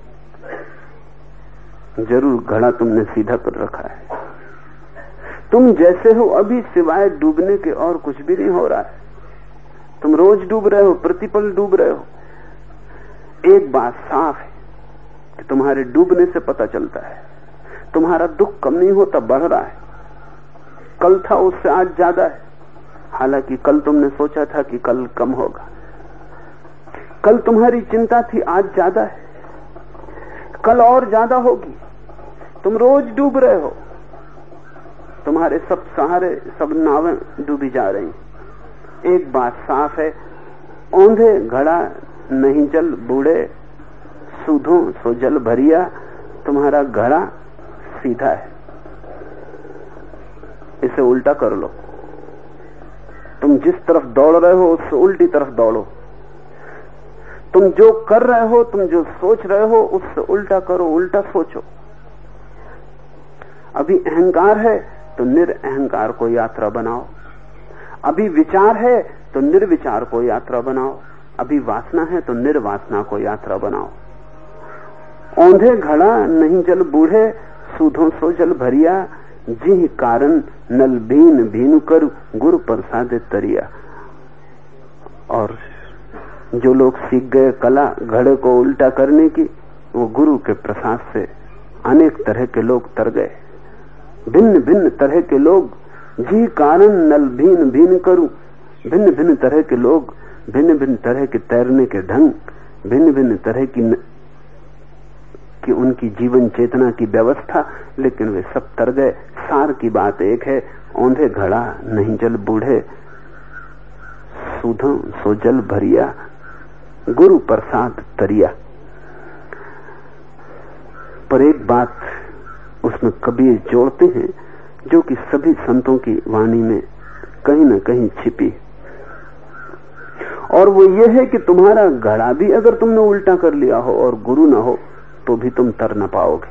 जरूर घड़ा तुमने सीधा कर रखा है। तुम जैसे हो अभी सिवाय डूबने के और कुछ भी नहीं हो रहा है। तुम रोज डूब रहे हो, प्रतिपल डूब रहे हो। एक बात साफ है कि तुम्हारे डूबने से पता चलता है तुम्हारा दुख कम नहीं होता, बढ़ रहा है। कल था उससे आज ज्यादा है, हालांकि कल तुमने सोचा था कि कल कम होगा। कल तुम्हारी चिंता थी, आज ज्यादा है, कल और ज्यादा होगी। तुम रोज डूब रहे हो, तुम्हारे सब सहारे, सब नावें डूबी जा रही। एक बात साफ है, औंधे घड़ा नहीं जल बूढ़े, सूधो सो जल भरिया। तुम्हारा घड़ा सीधा है, इसे उल्टा कर लो। तुम जिस तरफ दौड़ रहे हो उससे उल्टी तरफ दौड़ो। तुम जो कर रहे हो, तुम जो सोच रहे हो उससे उल्टा करो, उल्टा सोचो। अभी अहंकार है तो निरअहंकार को यात्रा बनाओ। अभी विचार है तो निर्विचार को यात्रा बनाओ। अभी वासना है तो निर्वासना को यात्रा बनाओ। औंधे घड़ा नहीं जल बूढ़े, सूधो सो जल भरिया। जी कारण नल भीन भीन कर गुरु प्रसाद तरिया। और जो लोग सीख गए कला घड़े को उल्टा करने की, वो गुरु के प्रसाद से अनेक तरह के लोग तर गए। भिन्न भिन्न तरह के लोग, जी कारण नल भीन भीन करूं। भिन्न भिन्न तरह के लोग, भिन्न भिन्न तरह के तैरने के ढंग, भिन्न भिन्न तरह की न... कि उनकी जीवन चेतना की व्यवस्था, लेकिन वे सब तर गए। सार की बात एक है, औंधे घड़ा नहीं जल बूढ़े, सूधो सो जल भरिया। गुरु प्रसाद तरिया। पर एक बात उसमें कबीर जोड़ते हैं जो कि सभी संतों की वाणी में कहीं न कहीं छिपी, और वो ये है कि तुम्हारा घड़ा भी अगर तुमने उल्टा कर लिया हो और गुरु ना हो तो भी तुम तर न पाओगे।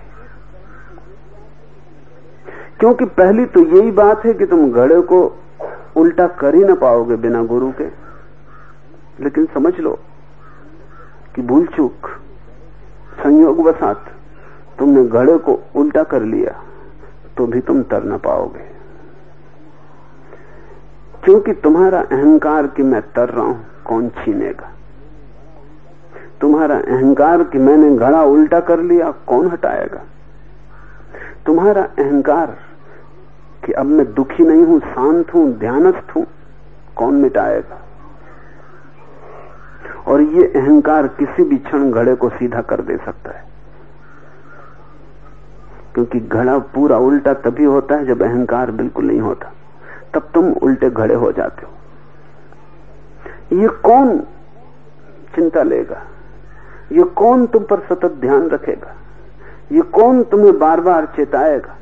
क्योंकि पहली तो यही बात है कि तुम घड़े को उल्टा कर ही ना पाओगे बिना गुरु के। लेकिन समझ लो कि भूल चूक, संयोगवशात तुमने घड़े को उल्टा कर लिया तो भी तुम तर न पाओगे। क्योंकि तुम्हारा अहंकार कि मैं तर रहा हूं कौन छीनेगा? तुम्हारा अहंकार कि मैंने घड़ा उल्टा कर लिया कौन हटाएगा? तुम्हारा अहंकार कि अब मैं दुखी नहीं हूं, शांत हूं, ध्यानस्थ हूं, कौन मिटाएगा? और ये अहंकार किसी भी क्षण घड़े को सीधा कर दे सकता है, क्योंकि घड़ा पूरा उल्टा तभी होता है जब अहंकार बिल्कुल नहीं होता, तब तुम उल्टे घड़े हो जाते हो। ये कौन चिंता लेगा? ये कौन तुम पर सतत ध्यान रखेगा? ये कौन तुम्हें बार बार चेताएगा?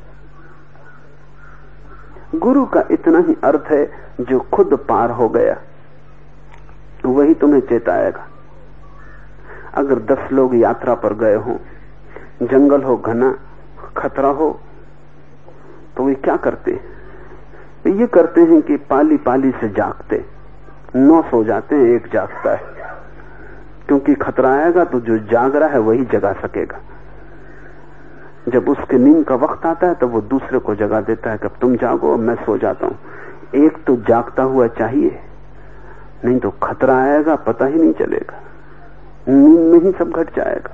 गुरु का इतना ही अर्थ है, जो खुद पार हो गया वही तुम्हें चेताएगा। अगर दस लोग यात्रा पर गए हों, जंगल हो घना, खतरा हो, तो वे क्या करते हैं? ये करते हैं कि पाली पाली से जागते, नौ सो जाते हैं, एक जागता है, क्योंकि खतरा आएगा तो जो जाग रहा है वही जगा सकेगा। जब उसके नींद का वक्त आता है तो वो दूसरे को जगा देता है कि अब तुम जागो, मैं सो जाता हूं। एक तो जागता हुआ चाहिए, नहीं तो खतरा आएगा पता ही नहीं चलेगा, नींद में ही सब घट जाएगा।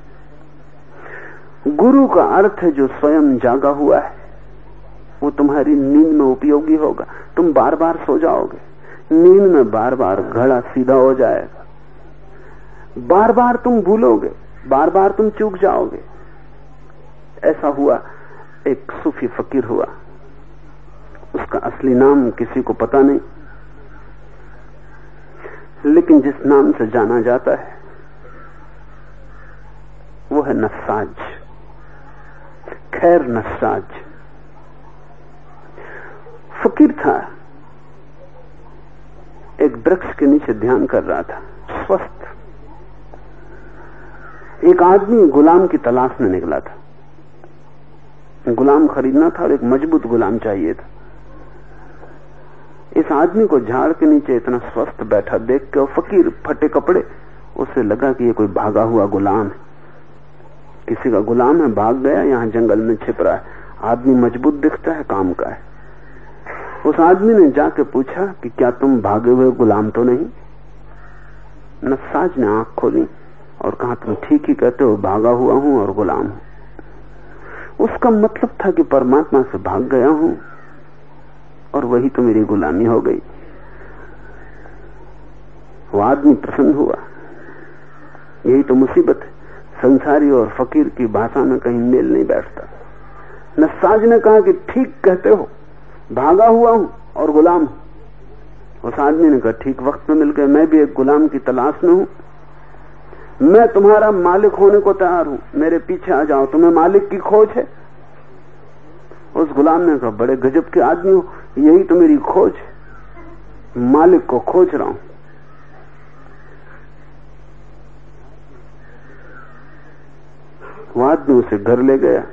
गुरु का अर्थ है जो स्वयं जागा हुआ है, वो तुम्हारी नींद में उपयोगी होगा। तुम बार बार सो जाओगे, नींद में बार बार घड़ा सीधा हो जाएगा, बार बार तुम भूलोगे, बार बार तुम चूक जाओगे। ऐसा हुआ, एक सूफी फकीर हुआ, उसका असली नाम किसी को पता नहीं, लेकिन जिस नाम से जाना जाता है वो है नस्साज, खैर नस्साज। फकीर था, एक वृक्ष के नीचे ध्यान कर रहा था, स्वस्थ, एक आदमी गुलाम की तलाश में निकला था, गुलाम खरीदना था और एक मजबूत गुलाम चाहिए था। इस आदमी को झाड़ के नीचे इतना स्वस्थ बैठा देख के, और फकीर, फटे कपड़े, उसे लगा कि ये कोई भागा हुआ गुलाम है, किसी का गुलाम है, भाग गया, यहां जंगल में छिप रहा है। आदमी मजबूत दिखता है, काम का है। उस आदमी ने जाके पूछा कि क्या तुम भागे हुए गुलाम तो नहीं? नस्साज ने आंख खोली और कहा, तुम ठीक ही कहते हो, भागा हुआ हूं और गुलाम हूं। उसका मतलब था कि परमात्मा से भाग गया हूं और वही तो मेरी गुलामी हो गई। वो आदमी प्रसन्न हुआ। यही तो मुसीबत है, संसारी और फकीर की भाषा में कहीं मेल नहीं बैठता। नस्साज ने कहा कि ठीक कहते हो, भागा हुआ हूं और गुलाम हूं। उस आदमी ने कहा, ठीक वक्त में मिल गए, मैं भी एक गुलाम की तलाश में हूं, मैं तुम्हारा मालिक होने को तैयार हूं, मेरे पीछे आ जाओ, तुम्हें मालिक की खोज है? उस गुलाम ने कहा, बड़े गजब के आदमी हो, यही तो मेरी खोज है, मालिक को खोज रहा हूं। वो आदमी उसे घर ले गया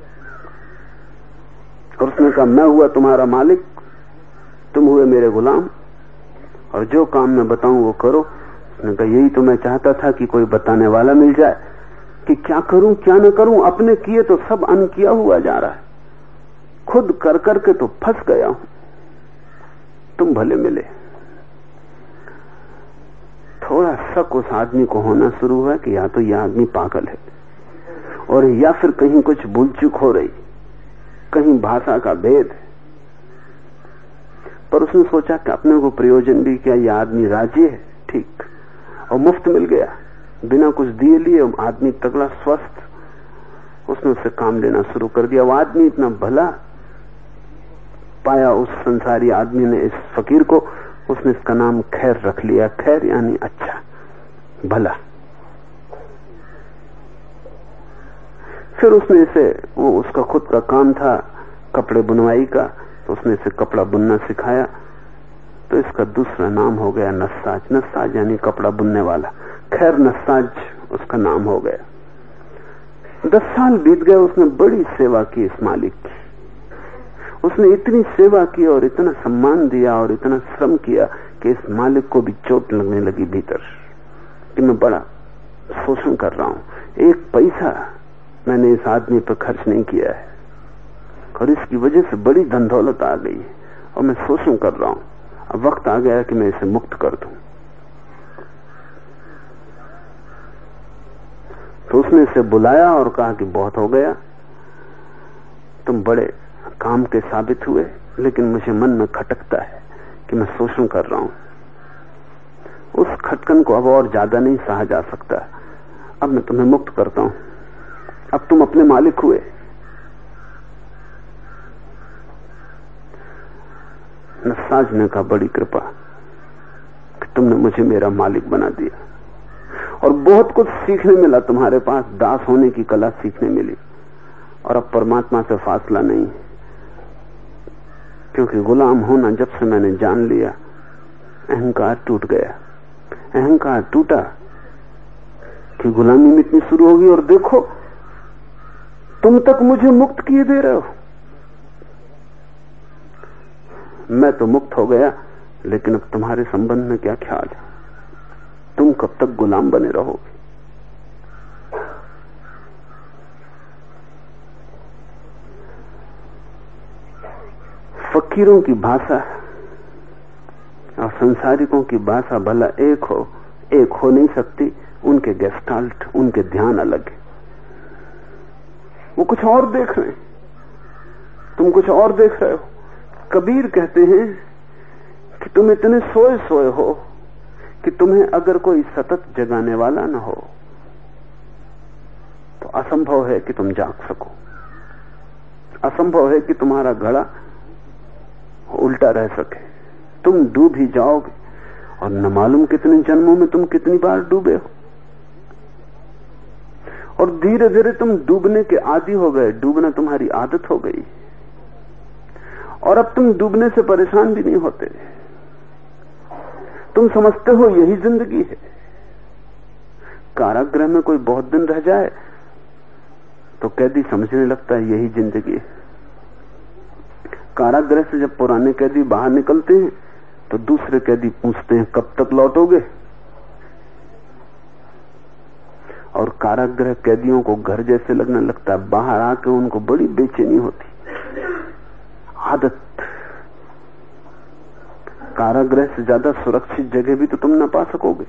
और उसने कहा, मैं हुआ तुम्हारा मालिक, तुम हुए मेरे गुलाम, और जो काम मैं बताऊं वो करो। उसने कहा, यही तो मैं चाहता था कि कोई बताने वाला मिल जाए कि क्या करूं क्या न करूं। अपने किए तो सब अनकिया हुआ जा रहा है, खुद कर करके तो फंस गया हूं। तुम भले मिले। थोड़ा शक उस आदमी को होना शुरू हुआ कि या तो यह आदमी पागल है और या फिर कहीं कुछ भूल चूक हो रही, कहीं भाषा का भेद है। पर उसने सोचा कि अपने को प्रयोजन भी क्या, यह आदमी राजी है, ठीक, और मुफ्त मिल गया, बिना कुछ दिए लिए। आदमी तगड़ा स्वस्थ, उसने उससे काम लेना शुरू कर दिया। वो आदमी इतना भला पाया उस संसारी आदमी ने इस फकीर को, उसने इसका नाम खैर रख लिया। खैर यानी अच्छा, भला। फिर उसने इसे, वो उसका खुद का काम था कपड़े बुनवाई का, तो उसने इसे कपड़ा बुनना सिखाया। तो इसका दूसरा नाम हो गया नस्साज। नस्साज यानी कपड़ा बुनने वाला। खैर नस्साज उसका नाम हो गया। दस साल बीत गए, उसने बड़ी सेवा की इस मालिक की। उसने इतनी सेवा की और इतना सम्मान दिया और इतना श्रम किया कि इस मालिक को भी चोट लगने लगी भीतर कि मैं बड़ा शोषण कर रहा हूं, एक पैसा मैंने इस आदमी पर खर्च नहीं किया है और इसकी वजह से बड़ी धन दौलत आ गई है और मैं शोषण कर रहा हूं। अब वक्त आ गया कि मैं इसे मुक्त कर दूं। तो उसने इसे बुलाया और कहा कि बहुत हो गया, तुम बड़े काम के साबित हुए, लेकिन मुझे मन में खटकता है कि मैं शोषण कर रहा हूं। उस खटकन को अब और ज्यादा नहीं सहा जा सकता। अब मैं तुम्हें मुक्त करता हूं, अब तुम अपने मालिक हुए। नस्साज ने कहा, बड़ी कृपा कि तुमने मुझे मेरा मालिक बना दिया और बहुत कुछ सीखने मिला तुम्हारे पास, दास होने की कला सीखने मिली। और अब परमात्मा से फासला नहीं, क्योंकि गुलाम होना जब से मैंने जान लिया, अहंकार टूट गया। अहंकार टूटा कि गुलामी मिटनी शुरू होगी। और देखो, तुम तक मुझे मुक्त किए दे रहे हो। मैं तो मुक्त हो गया, लेकिन अब तुम्हारे संबंध में क्या ख्याल है? तुम कब तक गुलाम बने रहोगे? फकीरों की भाषा और संसारिकों की भाषा भला एक हो, एक हो नहीं सकती। उनके गेस्टाल्ट, उनके ध्यान अलग है। वो कुछ और देख रहे हैं, तुम कुछ और देख रहे हो। कबीर कहते हैं कि तुम इतने सोए सोए हो कि तुम्हें अगर कोई सतत जगाने वाला न हो तो असंभव है कि तुम जाग सको। असंभव है कि तुम्हारा घड़ा उल्टा रह सके। तुम डूब ही जाओगे और न मालूम कितने जन्मों में तुम कितनी बार डूबे हो। और धीरे धीरे तुम डूबने के आदी हो गए, डूबना तुम्हारी आदत हो गई और अब तुम डूबने से परेशान भी नहीं होते। तुम समझते हो यही जिंदगी है। कारागृह में कोई बहुत दिन रह जाए तो कैदी समझने लगता है यही जिंदगी है। कारागृह से जब पुराने कैदी बाहर निकलते हैं तो दूसरे कैदी पूछते हैं कब तक लौटोगे, और कारागृह कैदियों को घर जैसे लगने लगता है। बाहर आके उनको बड़ी बेचैनी होती, आदत। कारागृह से ज्यादा सुरक्षित जगह भी तो तुम न पा सकोगे,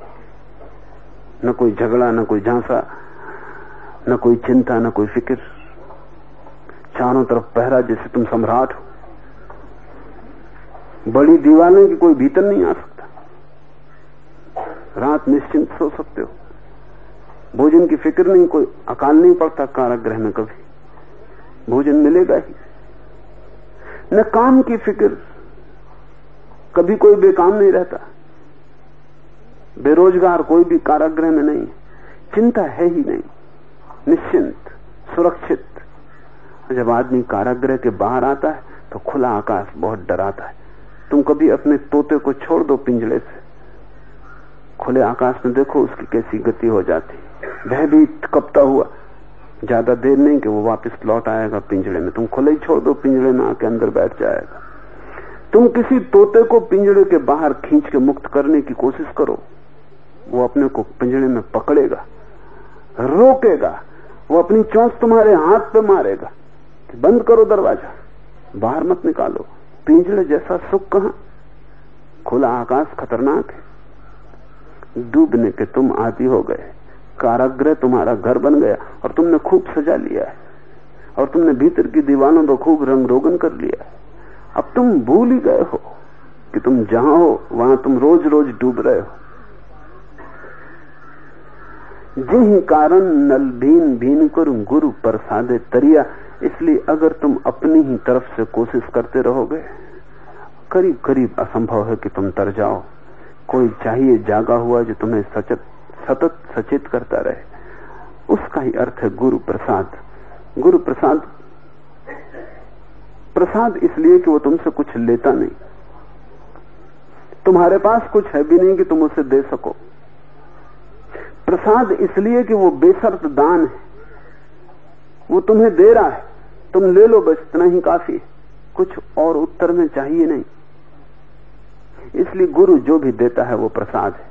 न कोई झगड़ा, न कोई झांसा, न कोई चिंता, न कोई फिक्र, चारों तरफ पहरा जैसे तुम सम्राट हो। बड़ी दीवारें कि कोई भीतर नहीं आ सकता, रात निश्चिंत सो सकते हो, भोजन की फिक्र नहीं, कोई अकाल नहीं पड़ता कारागृह में, कभी भोजन मिलेगा ही। न काम की फिक्र, कभी कोई बेकाम नहीं रहता, बेरोजगार कोई भी कारागृह में नहीं, चिंता है ही नहीं, निश्चिंत, सुरक्षित। जब आदमी कारागृह के बाहर आता है तो खुला आकाश बहुत डराता है। तुम कभी अपने तोते को छोड़ दो पिंजड़े से, खुले आकाश में देखो उसकी कैसी गति हो जाती, भयभीत कपता हुआ, ज्यादा देर नहीं कि वो वापस लौट आएगा पिंजड़े में। तुम खुले ही छोड़ दो, पिंजड़े में आके अंदर बैठ जाएगा। तुम किसी तोते को पिंजड़े के बाहर खींच के मुक्त करने की कोशिश करो, वो अपने को पिंजड़े में पकड़ेगा, रोकेगा, वो अपनी चोंच तुम्हारे हाथ पे मारेगा कि बंद करो दरवाजा, बाहर मत निकालो। पिंजड़े जैसा सुख कहां, खुला आकाश खतरनाक है। डूबने के तुम आदी हो गए, कारागृह तुम्हारा घर बन गया और तुमने खूब सजा लिया है, और तुमने भीतर की दीवारों पर खूब रंग रोगन कर लिया है। अब तुम भूल ही गए हो कि तुम जहां हो वहां तुम रोज रोज डूब रहे हो। जिहि कारण नल भीन भीन कर गुरु प्रसादे तरिया। इसलिए अगर तुम अपनी ही तरफ से कोशिश करते रहोगे, करीब करीब असंभव है कि तुम तर जाओ। कोई चाहिए जागा हुआ जो तुम्हें सचत सतत सचेत करता रहे, उसका ही अर्थ है गुरु प्रसाद। गुरु प्रसाद, प्रसाद इसलिए कि वो तुमसे कुछ लेता नहीं, तुम्हारे पास कुछ है भी नहीं कि तुम उसे दे सको। प्रसाद इसलिए कि वो बेशर्त दान है, वो तुम्हें दे रहा है, तुम ले लो, बस इतना ही काफी, कुछ और उत्तर में चाहिए नहीं। इसलिए गुरु जो भी देता है वो प्रसाद है,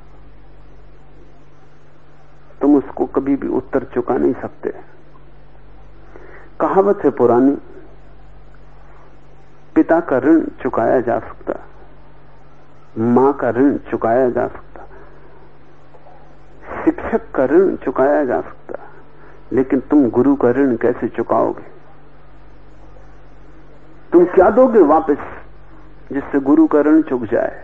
तुम उसको कभी भी उत्तर चुका नहीं सकते। कहावत है पुरानी, पिता का ऋण चुकाया जा सकता, मां का ऋण चुकाया जा सकता, शिक्षक का ऋण चुकाया जा सकता, लेकिन तुम गुरु का ऋण कैसे चुकाओगे? तुम क्या दोगे वापस जिससे गुरु का ऋण चुक जाए?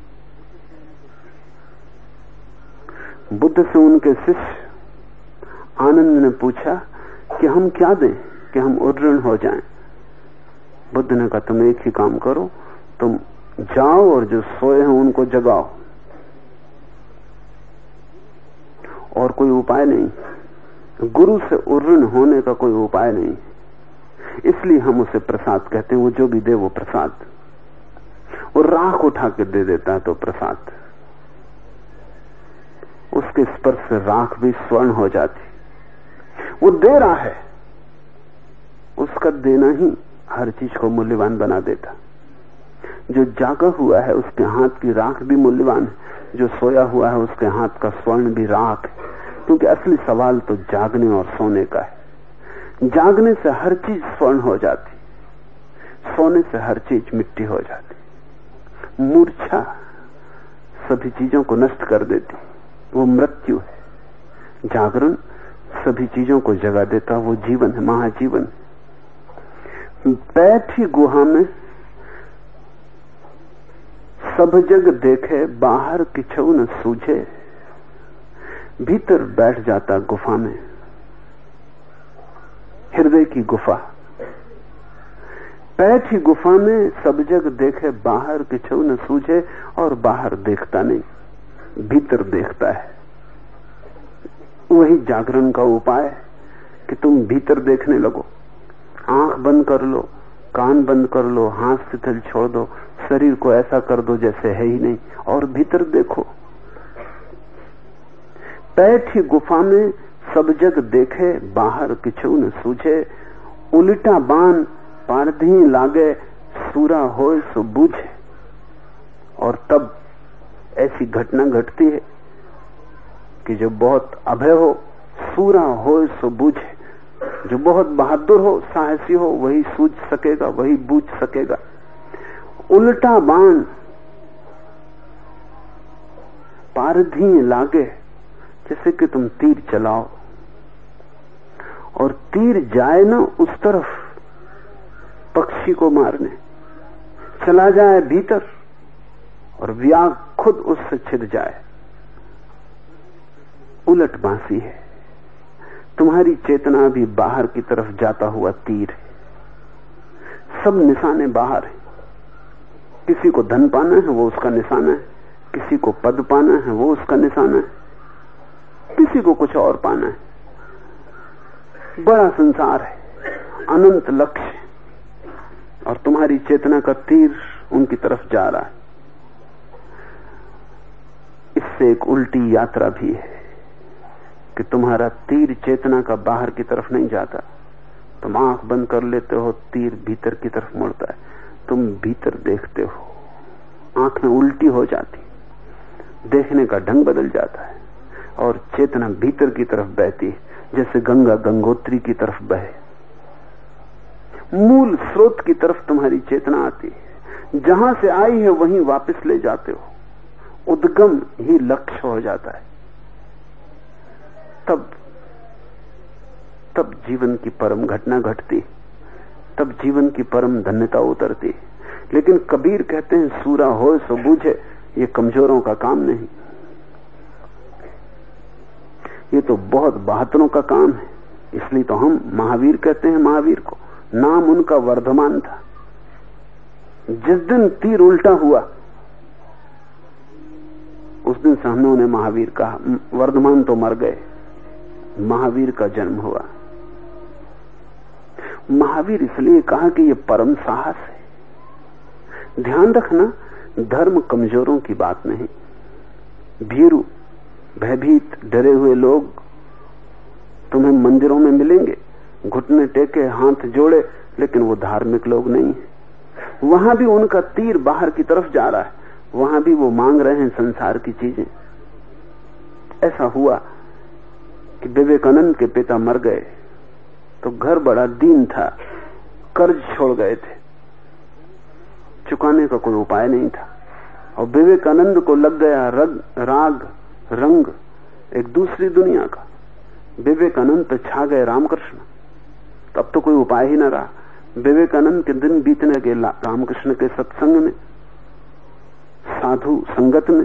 बुद्ध से उनके शिष्य आनंद ने पूछा कि हम क्या दें कि हम उऋण हो जाएं? बुद्ध ने कहा तुम एक ही काम करो, तुम जाओ और जो सोए हैं उनको जगाओ, और कोई उपाय नहीं। गुरु से उऋण होने का कोई उपाय नहीं, इसलिए हम उसे प्रसाद कहते हैं। वो जो भी दे वो प्रसाद, वो राख उठा के दे देता है तो प्रसाद, उसके स्पर्श से राख भी स्वर्ण हो जाती। वो दे रहा है, उसका देना ही हर चीज को मूल्यवान बना देता। जो जागा हुआ है उसके हाथ की राख भी मूल्यवान है, जो सोया हुआ है उसके हाथ का स्वर्ण भी राख है। क्योंकि असली सवाल तो जागने और सोने का है। जागने से हर चीज स्वर्ण हो जाती, सोने से हर चीज मिट्टी हो जाती। मूर्छा सभी चीजों को नष्ट कर देती, वो मृत्यु है। जागरण सभी चीजों को जगा देता, वो जीवन है, महाजीवन। बैठी गुहा में सब जग देखे, बाहर किछू न सूझे। भीतर बैठ जाता गुफा में, हृदय की गुफा। बैठी गुफा में सब जग देखे, बाहर किछू न सूझे। और बाहर देखता नहीं, भीतर देखता है। वही जागरण का उपाय है कि तुम भीतर देखने लगो। आंख बंद कर लो, कान बंद कर लो, हाथ शिथिल छोड़ दो, शरीर को ऐसा कर दो जैसे है ही नहीं, और भीतर देखो। पैठी गुफा में सब जग देखे, बाहर किछु न सूझे, उल्टा बाण पारधी लागे, सूरा होए सो बूझे। और तब ऐसी घटना घटती है कि जो बहुत अभय हो, सूरा होए सो बूझे। जो बहुत बहादुर हो, साहसी हो, वही सूझ सकेगा, वही बूझ सकेगा। उल्टा बाण पारधी लागे, जैसे कि तुम तीर चलाओ और तीर जाए ना उस तरफ पक्षी को मारने, चला जाए भीतर और व्याग खुद उससे छिद जाए। उलट बांसी है। तुम्हारी चेतना भी बाहर की तरफ जाता हुआ तीर है। सब निशाने बाहर है। किसी को धन पाना है, वो उसका निशाना है। किसी को पद पाना है, वो उसका निशाना है। किसी को कुछ और पाना है। बड़ा संसार है, अनंत लक्ष्य है, और तुम्हारी चेतना का तीर उनकी तरफ जा रहा है। इससे एक उल्टी यात्रा भी है कि तुम्हारा तीर चेतना का बाहर की तरफ नहीं जाता। तुम आंख बंद कर लेते हो, तीर भीतर की तरफ मुड़ता है। तुम भीतर देखते हो, आंख में उल्टी हो जाती, देखने का ढंग बदल जाता है और चेतना भीतर की तरफ बहती है, जैसे गंगा गंगोत्री की तरफ बहे। मूल स्रोत की तरफ तुम्हारी चेतना आती है। जहां से आई है वहीं वापस ले जाते हो। उद्गम ही लक्ष्य हो जाता है। तब तब जीवन की परम घटना घटती, तब जीवन की परम धन्यता उतरती। लेकिन कबीर कहते हैं, सूरा होए सो बूझे, ये कमजोरों का काम नहीं, ये तो बहुत बहादुरों का काम है। इसलिए तो हम महावीर कहते हैं। महावीर को नाम उनका वर्धमान था। जिस दिन तीर उल्टा हुआ उस दिन से हमने उन्हें महावीर कहा। वर्धमान तो मर गए, महावीर का जन्म हुआ। महावीर इसलिए कहा कि यह परम साहस है। ध्यान रखना, धर्म कमजोरों की बात नहीं। भीरू, भयभीत, डरे हुए लोग तुम्हें मंदिरों में मिलेंगे, घुटने टेके, हाथ जोड़े, लेकिन वो धार्मिक लोग नहीं है। वहां भी उनका तीर बाहर की तरफ जा रहा है। वहां भी वो मांग रहे हैं संसार की चीजें। ऐसा हुआ कि विवेकानंद के पिता मर गए तो घर बड़ा दीन था, कर्ज छोड़ गए थे, चुकाने का कोई उपाय नहीं था। और विवेकानंद को लग गया रग, राग रंग एक दूसरी दुनिया का। विवेकानंद पे छा गए रामकृष्ण। तब तो कोई उपाय ही न रहा। विवेकानंद के दिन बीतने के रामकृष्ण के सत्संग में, साधु संगत में,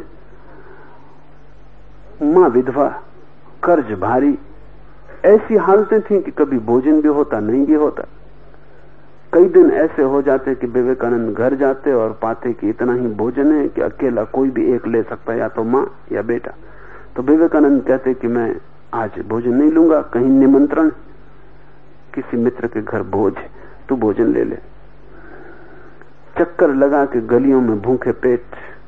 मां विधवा, कर्ज भारी, ऐसी हालतें थी कि कभी भोजन भी होता, नहीं भी होता। कई दिन ऐसे हो जाते कि विवेकानंद घर जाते और पाते कि इतना ही भोजन है कि अकेला कोई भी एक ले सकता है, या तो मां या बेटा। तो विवेकानंद कहते कि मैं आज भोजन नहीं लूंगा, कहीं निमंत्रण, किसी मित्र के घर भोज, तू भोजन ले ले। चक्कर लगा के गलियों में भूखे पेट,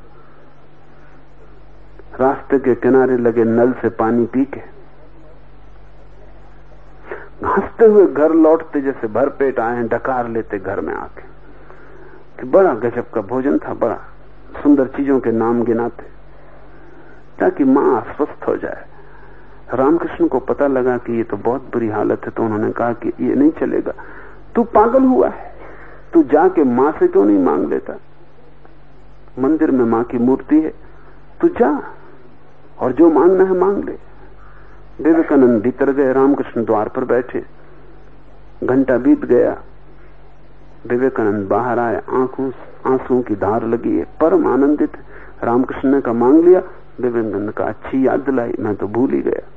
रास्ते के किनारे लगे नल से पानी पी के, हंसते हुए घर लौटते जैसे भर पेट आए हैं, डकार लेते घर में आके कि बड़ा गजब का भोजन था, बड़ा सुंदर चीजों के नाम गिनाते ताकि मां अस्वस्थ हो जाए। रामकृष्ण को पता लगा कि ये तो बहुत बुरी हालत है, तो उन्होंने कहा कि ये नहीं चलेगा, तू पागल हुआ है, तू जाके मां से क्यों नहीं मांग लेता? मंदिर में मां की मूर्ति है, तू जा और जो मांगना है मांग ले। विवेकानंद भीतर गए, रामकृष्ण द्वार पर बैठे। घंटा बीत गया, विवेकानंद बाहर आए, आंखों आंसुओं की धार लगी है, परम आनंदित। रामकृष्ण ने कहा मांग लिया? विवेकानंद का अच्छी याद दिलाई, मैं तो भूल ही गया।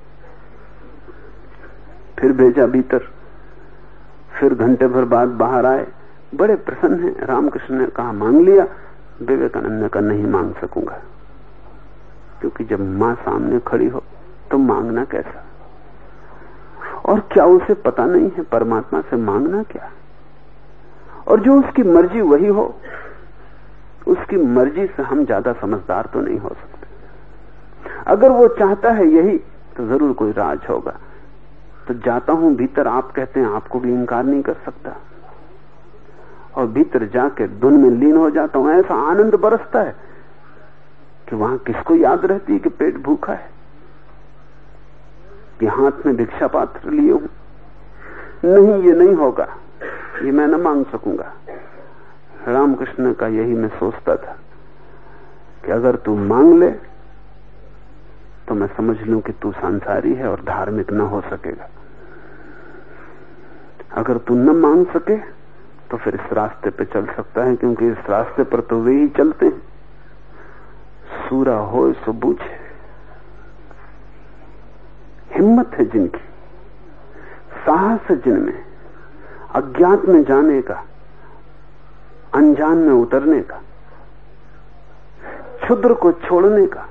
फिर भेजा भीतर, फिर घंटे भर बाद बाहर आए, बड़े प्रसन्न हैं। रामकृष्ण ने कहा मांग लिया? विवेकानंद ने कहा नहीं मांग सकूंगा, क्योंकि जब मां सामने खड़ी हो तो मांगना कैसा? और क्या उसे पता नहीं है परमात्मा से मांगना क्या? और जो उसकी मर्जी वही हो, उसकी मर्जी से हम ज्यादा समझदार तो नहीं हो सकते। अगर वो चाहता है यही तो जरूर कोई राज होगा। तो जाता हूं भीतर, आप कहते हैं, आपको भी इनकार नहीं कर सकता, और भीतर जाके धुन में लीन हो जाता हूं। ऐसा आनंद बरसता है कि वहां किसको याद रहती है कि पेट भूखा है, कि हाथ में भिक्षा पात्र लिए हूं। नहीं, ये नहीं होगा, ये मैं न मांग सकूंगा। रामकृष्ण का यही मैं सोचता था कि अगर तू मांग ले तो मैं समझ लूं कि तू सांसारी है और धार्मिक न हो सकेगा। अगर तू न मांग सके तो फिर इस रास्ते पे चल सकता है, क्योंकि इस रास्ते पर तो वे ही चलते हैं। सूरा हो सो बूझे, हिम्मत है जिनकी, साहस है जिनमें, अज्ञात में जाने का, अनजान में उतरने का, क्षुद्र को छोड़ने का,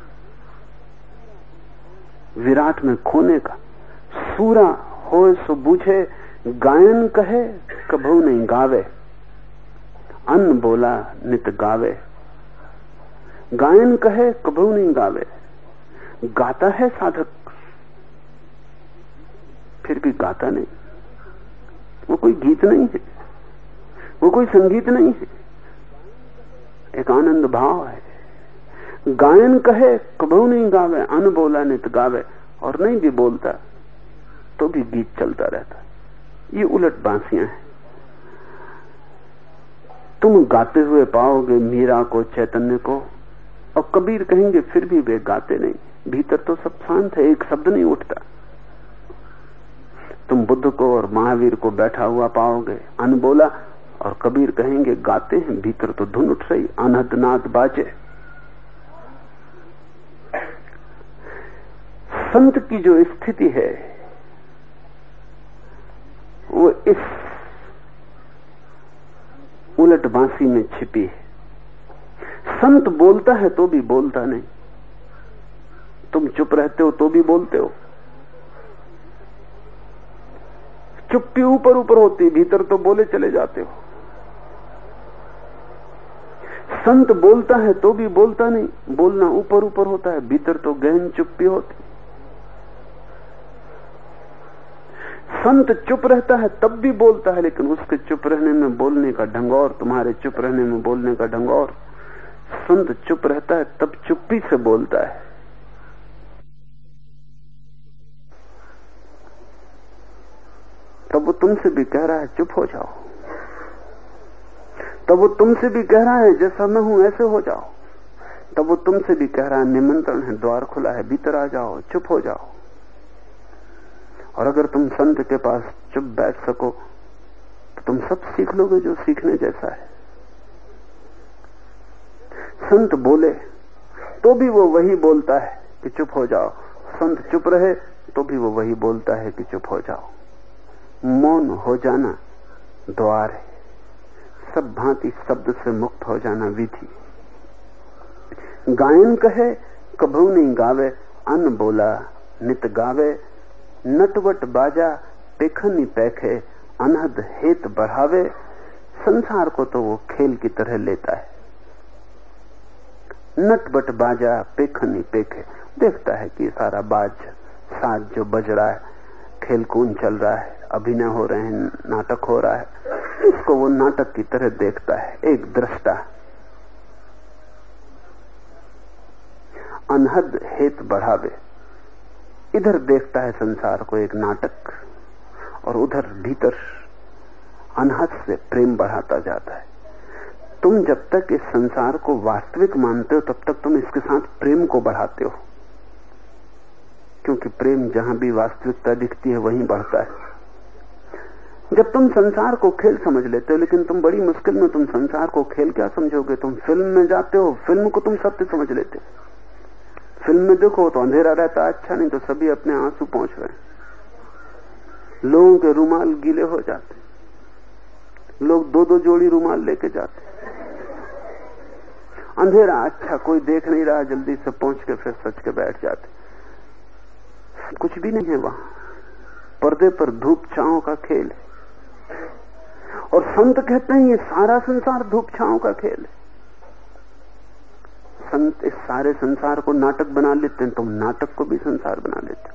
विराट में खोने का। सूरा हो सो बूझे, गायन कहे कभू नहीं गावे, अन्न बोला नित गावे। गायन कहे कभू नहीं गावे, गाता है साधक फिर भी गाता नहीं। वो कोई गीत नहीं है, वो कोई संगीत नहीं है, एक आनंद भाव है। गायन कहे कभू नहीं गावे, अन बोला नित गावे, और नहीं भी बोलता तो भी गीत चलता रहता। ये उलट बांसियां हैं। तुम गाते हुए पाओगे मीरा को, चैतन्य को, और कबीर कहेंगे फिर भी वे गाते नहीं, भीतर तो सब शांत है, एक शब्द नहीं उठता। तुम बुद्ध को और महावीर को बैठा हुआ पाओगे अनबोला, और कबीर कहेंगे गाते हैं, भीतर तो धुन उठ रही, अनहद नाद बाजे। संत की जो स्थिति है वो इस उलट बांसी में छिपी है। संत बोलता है तो भी बोलता नहीं, तुम चुप रहते हो तो भी बोलते हो। चुप्पी ऊपर ऊपर होती है, भीतर तो बोले चले जाते हो। संत बोलता है तो भी बोलता नहीं, बोलना ऊपर ऊपर होता है, भीतर तो गहन चुप्पी होती। संत चुप रहता है तब भी बोलता है, लेकिन उसके चुप रहने में बोलने का ढंग और, तुम्हारे चुप रहने में बोलने का ढंग और। संत चुप रहता है तब चुप्पी से बोलता है। तब वो तुमसे भी कह रहा है चुप हो जाओ, तब वो तुमसे भी कह रहा है जैसा मैं हूं ऐसे हो जाओ, तब वो तुमसे भी कह रहा है निमंत्रण है, द्वार खुला है, भीतर आ जाओ, चुप हो जाओ। और अगर तुम संत के पास चुप बैठ सको तो तुम सब सीख लोगे जो सीखने जैसा है। संत बोले तो भी वो वही बोलता है कि चुप हो जाओ, संत चुप रहे तो भी वो वही बोलता है कि चुप हो जाओ। मौन हो जाना द्वार है, सब भांति शब्द से मुक्त हो जाना विधि। गायन कहे कभू नहीं गावे, अन्न बोला नित गावे। नटवट बाजा पेखनी पैखे, अनहद हेत बढ़ावे। संसार को तो वो खेल की तरह लेता है। नटवट बाजा पेखनी पेखे, देखता है कि सारा बाज साज जो बज रहा है, खेल कूद चल रहा है, अभिनय हो रहे हैं, नाटक हो रहा है, इसको वो नाटक की तरह देखता है, एक दृष्टा। अनहद हेत बढ़ावे, इधर देखता है संसार को एक नाटक, और उधर भीतर अनहद से प्रेम बढ़ाता जाता है। तुम जब तक इस संसार को वास्तविक मानते हो तब तक तुम इसके साथ प्रेम को बढ़ाते हो, क्योंकि प्रेम जहां भी वास्तविकता दिखती है वहीं बढ़ता है। जब तुम संसार को खेल समझ लेते हो, लेकिन तुम बड़ी मुश्किल में तुम संसार को खेल क्या समझोगे, तुम फिल्म में जाते हो, फिल्म को तुम सत्य समझ लेते हो। फिल्म में देखो तो अंधेरा रहता है, अच्छा, नहीं तो सभी अपने आंसू पहुंच रहे हैं, लोगों के रुमाल गीले हो जाते, लोग दो दो जोड़ी रुमाल लेके जाते। अंधेरा, अच्छा, कोई देख नहीं रहा, जल्दी से पहुंच के फिर सच के बैठ जाते। कुछ भी नहीं है वहां, पर्दे पर धूप छांव का खेल है। और संत कहते हैं ये सारा संसार धूप छांव का खेल है। संत इस सारे संसार को नाटक बना लेते हैं, तुम नाटक को भी संसार बना लेते हो।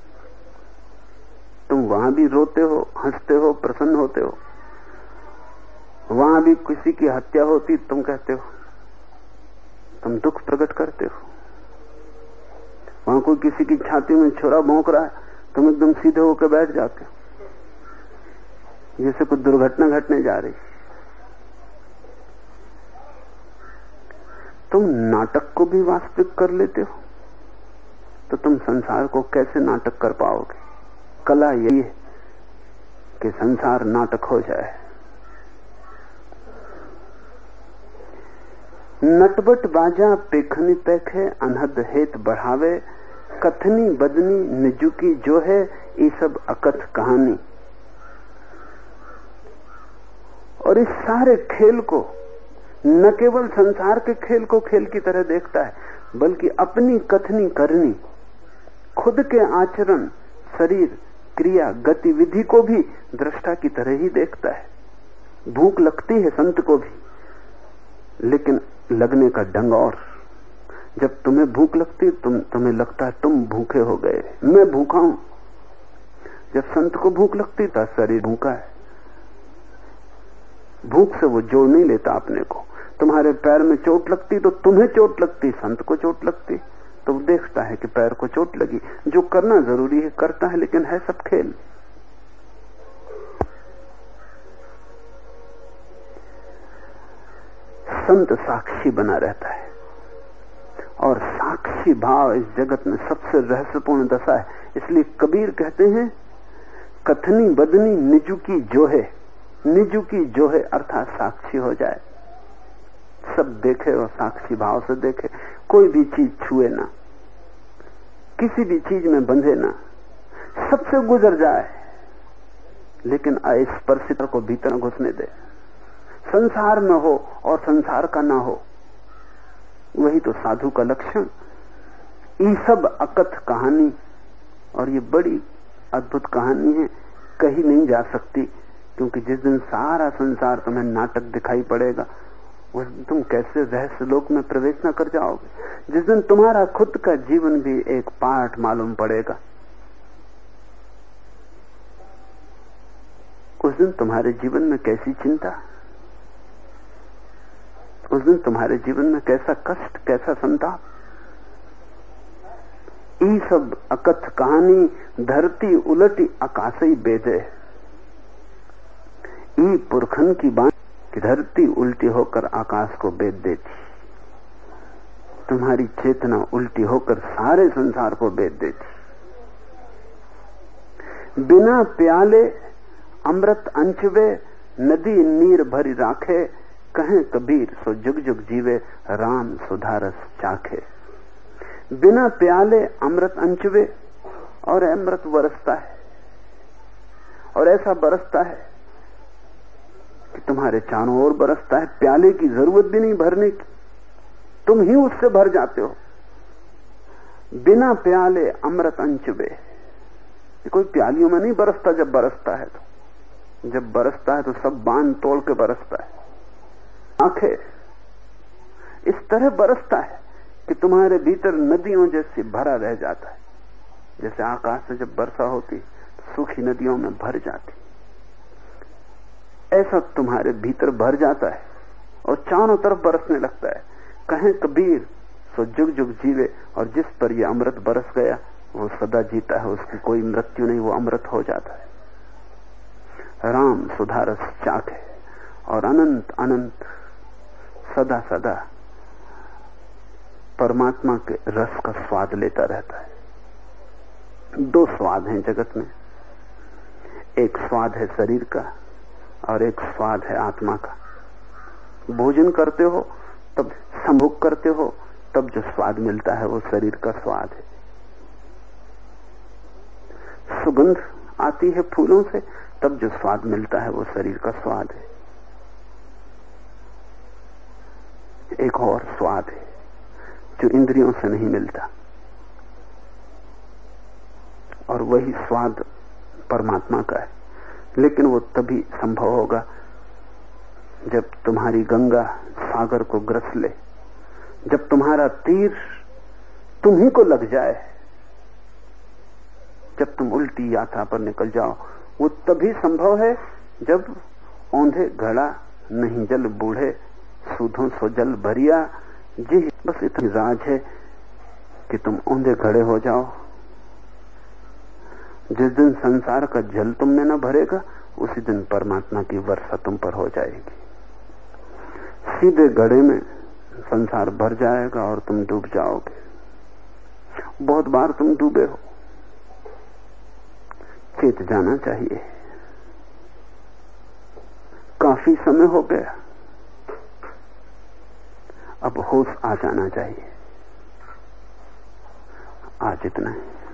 तुम वहां भी रोते हो, हंसते हो, प्रसन्न होते हो। वहां भी किसी की हत्या होती तुम कहते हो, तुम दुख प्रकट करते हो। वहां कोई किसी की छाती में छुरा भोंक रहा है, तुम एकदम सीधे होकर बैठ जाते हो जैसे कुछ दुर्घटना घटने जा रही। तुम नाटक को भी वास्तविक कर लेते हो, तो तुम संसार को कैसे नाटक कर पाओगे? कला यही है कि संसार नाटक हो जाए। नटबट बाजा पेखनी पैखे अनहद हेत बढ़ावे, कथनी बदनी निजुकी जो है ये सब अकथ कहानी। और इस सारे खेल को न केवल संसार के खेल को खेल की तरह देखता है, बल्कि अपनी कथनी करनी, खुद के आचरण, शरीर, क्रिया, गतिविधि को भी दृष्टा की तरह ही देखता है। भूख लगती है संत को भी, लेकिन लगने का ढंग और। जब तुम्हें भूख लगती तुम तुम्हें लगता है तुम भूखे हो गए, मैं भूखा हूं। जब संत को भूख लगती था शरीर भूखा है। भूख से वो जोड़ नहीं लेता अपने को। तुम्हारे पैर में चोट लगती तो तुम्हें चोट लगती, संत को चोट लगती तो वो देखता है कि पैर को चोट लगी। जो करना जरूरी है करता है, लेकिन है सब खेल। संत साक्षी बना रहता है, और साक्षी भाव इस जगत में सबसे रहस्यपूर्ण दशा है। इसलिए कबीर कहते हैं कथनी बदनी निजू की जो है, निजू की जो है अर्थात साक्षी हो जाए, सब देखे और साक्षी भाव से देखे। कोई भी चीज छुए ना, किसी भी चीज में बंधे ना, सबसे गुजर जाए, लेकिन अस्पर्शित को भीतर घुसने दे। संसार में हो और संसार का ना हो, वही तो साधु का लक्षण। ये सब अकथ कहानी, और ये बड़ी अद्भुत कहानी है, कही नहीं जा सकती। क्योंकि जिस दिन सारा संसार तुम्हें नाटक दिखाई पड़ेगा, उस दिन तुम कैसे रहस्य लोक में प्रवेश न कर जाओगे। जिस दिन तुम्हारा खुद का जीवन भी एक पाठ मालूम पड़ेगा, उस दिन तुम्हारे जीवन में कैसी चिंता, उस दिन तुम्हारे जीवन में कैसा कष्ट, कैसा संताप। ये सब अकथ कहानी धरती उलटी आकाशई बेदे। ई पुरखन की बात कि धरती उल्टी होकर आकाश को बेद देती, तुम्हारी चेतना उल्टी होकर सारे संसार को बेद देती। बिना प्याले अमृत अंचवे, नदी नीर भरी राखे, कहें कबीर सो जुग जुग जीवे, राम सुधारस चाखे। बिना प्याले अमृत अंचवे, और अमृत बरसता है, और ऐसा बरसता है कि तुम्हारे चारों ओर बरसता है। प्याले की जरूरत भी नहीं भरने की, तुम ही उससे भर जाते हो। बिना प्याले अमृत अंचवे, कोई प्यालियों में नहीं बरसता। जब बरसता है तो जब बरसता है तो सब बांध तोड़ के बरसता है। आंखें इस तरह बरसता है कि तुम्हारे भीतर नदियों जैसी भरा रह जाता है। जैसे आकाश से जब वर्षा होती सूखी नदियों में भर जाती, ऐसा तुम्हारे भीतर भर जाता है और चारों तरफ बरसने लगता है। कहें कबीर सो जुग जुग जीवे, और जिस पर ये अमृत बरस गया वो सदा जीता है, उसकी कोई मृत्यु नहीं, वो अमृत हो जाता है। राम सुधारस चाखे, और अनंत अनंत सदा सदा परमात्मा के रस का स्वाद लेता रहता है। दो स्वाद हैं जगत में, एक स्वाद है शरीर का और एक स्वाद है आत्मा का। भोजन करते हो तब, संभोग करते हो तब जो स्वाद मिलता है वो शरीर का स्वाद है। सुगंध आती है फूलों से, तब जो स्वाद मिलता है वो शरीर का स्वाद है। एक और स्वाद है जो इंद्रियों से नहीं मिलता, और वही स्वाद परमात्मा का है। लेकिन वो तभी संभव होगा जब तुम्हारी गंगा सागर को ग्रस ले, जब तुम्हारा तीर तुम ही को लग जाए, जब तुम उल्टी यात्रा पर निकल जाओ, वो तभी संभव है जब औंधे घड़ा नहीं जल बूढ़े, सूधों सो जल भरिया। जी बस इतनी राज है कि तुम औंधे घड़े हो जाओ। जिस दिन संसार का जल तुम में न भरेगा, उसी दिन परमात्मा की वर्षा तुम पर हो जाएगी। सीधे घड़े में संसार भर जाएगा और तुम डूब जाओगे। बहुत बार तुम डूबे हो, चेत जाना चाहिए। काफी समय हो गया, अब होश आ जाना चाहिए। आज इतना है।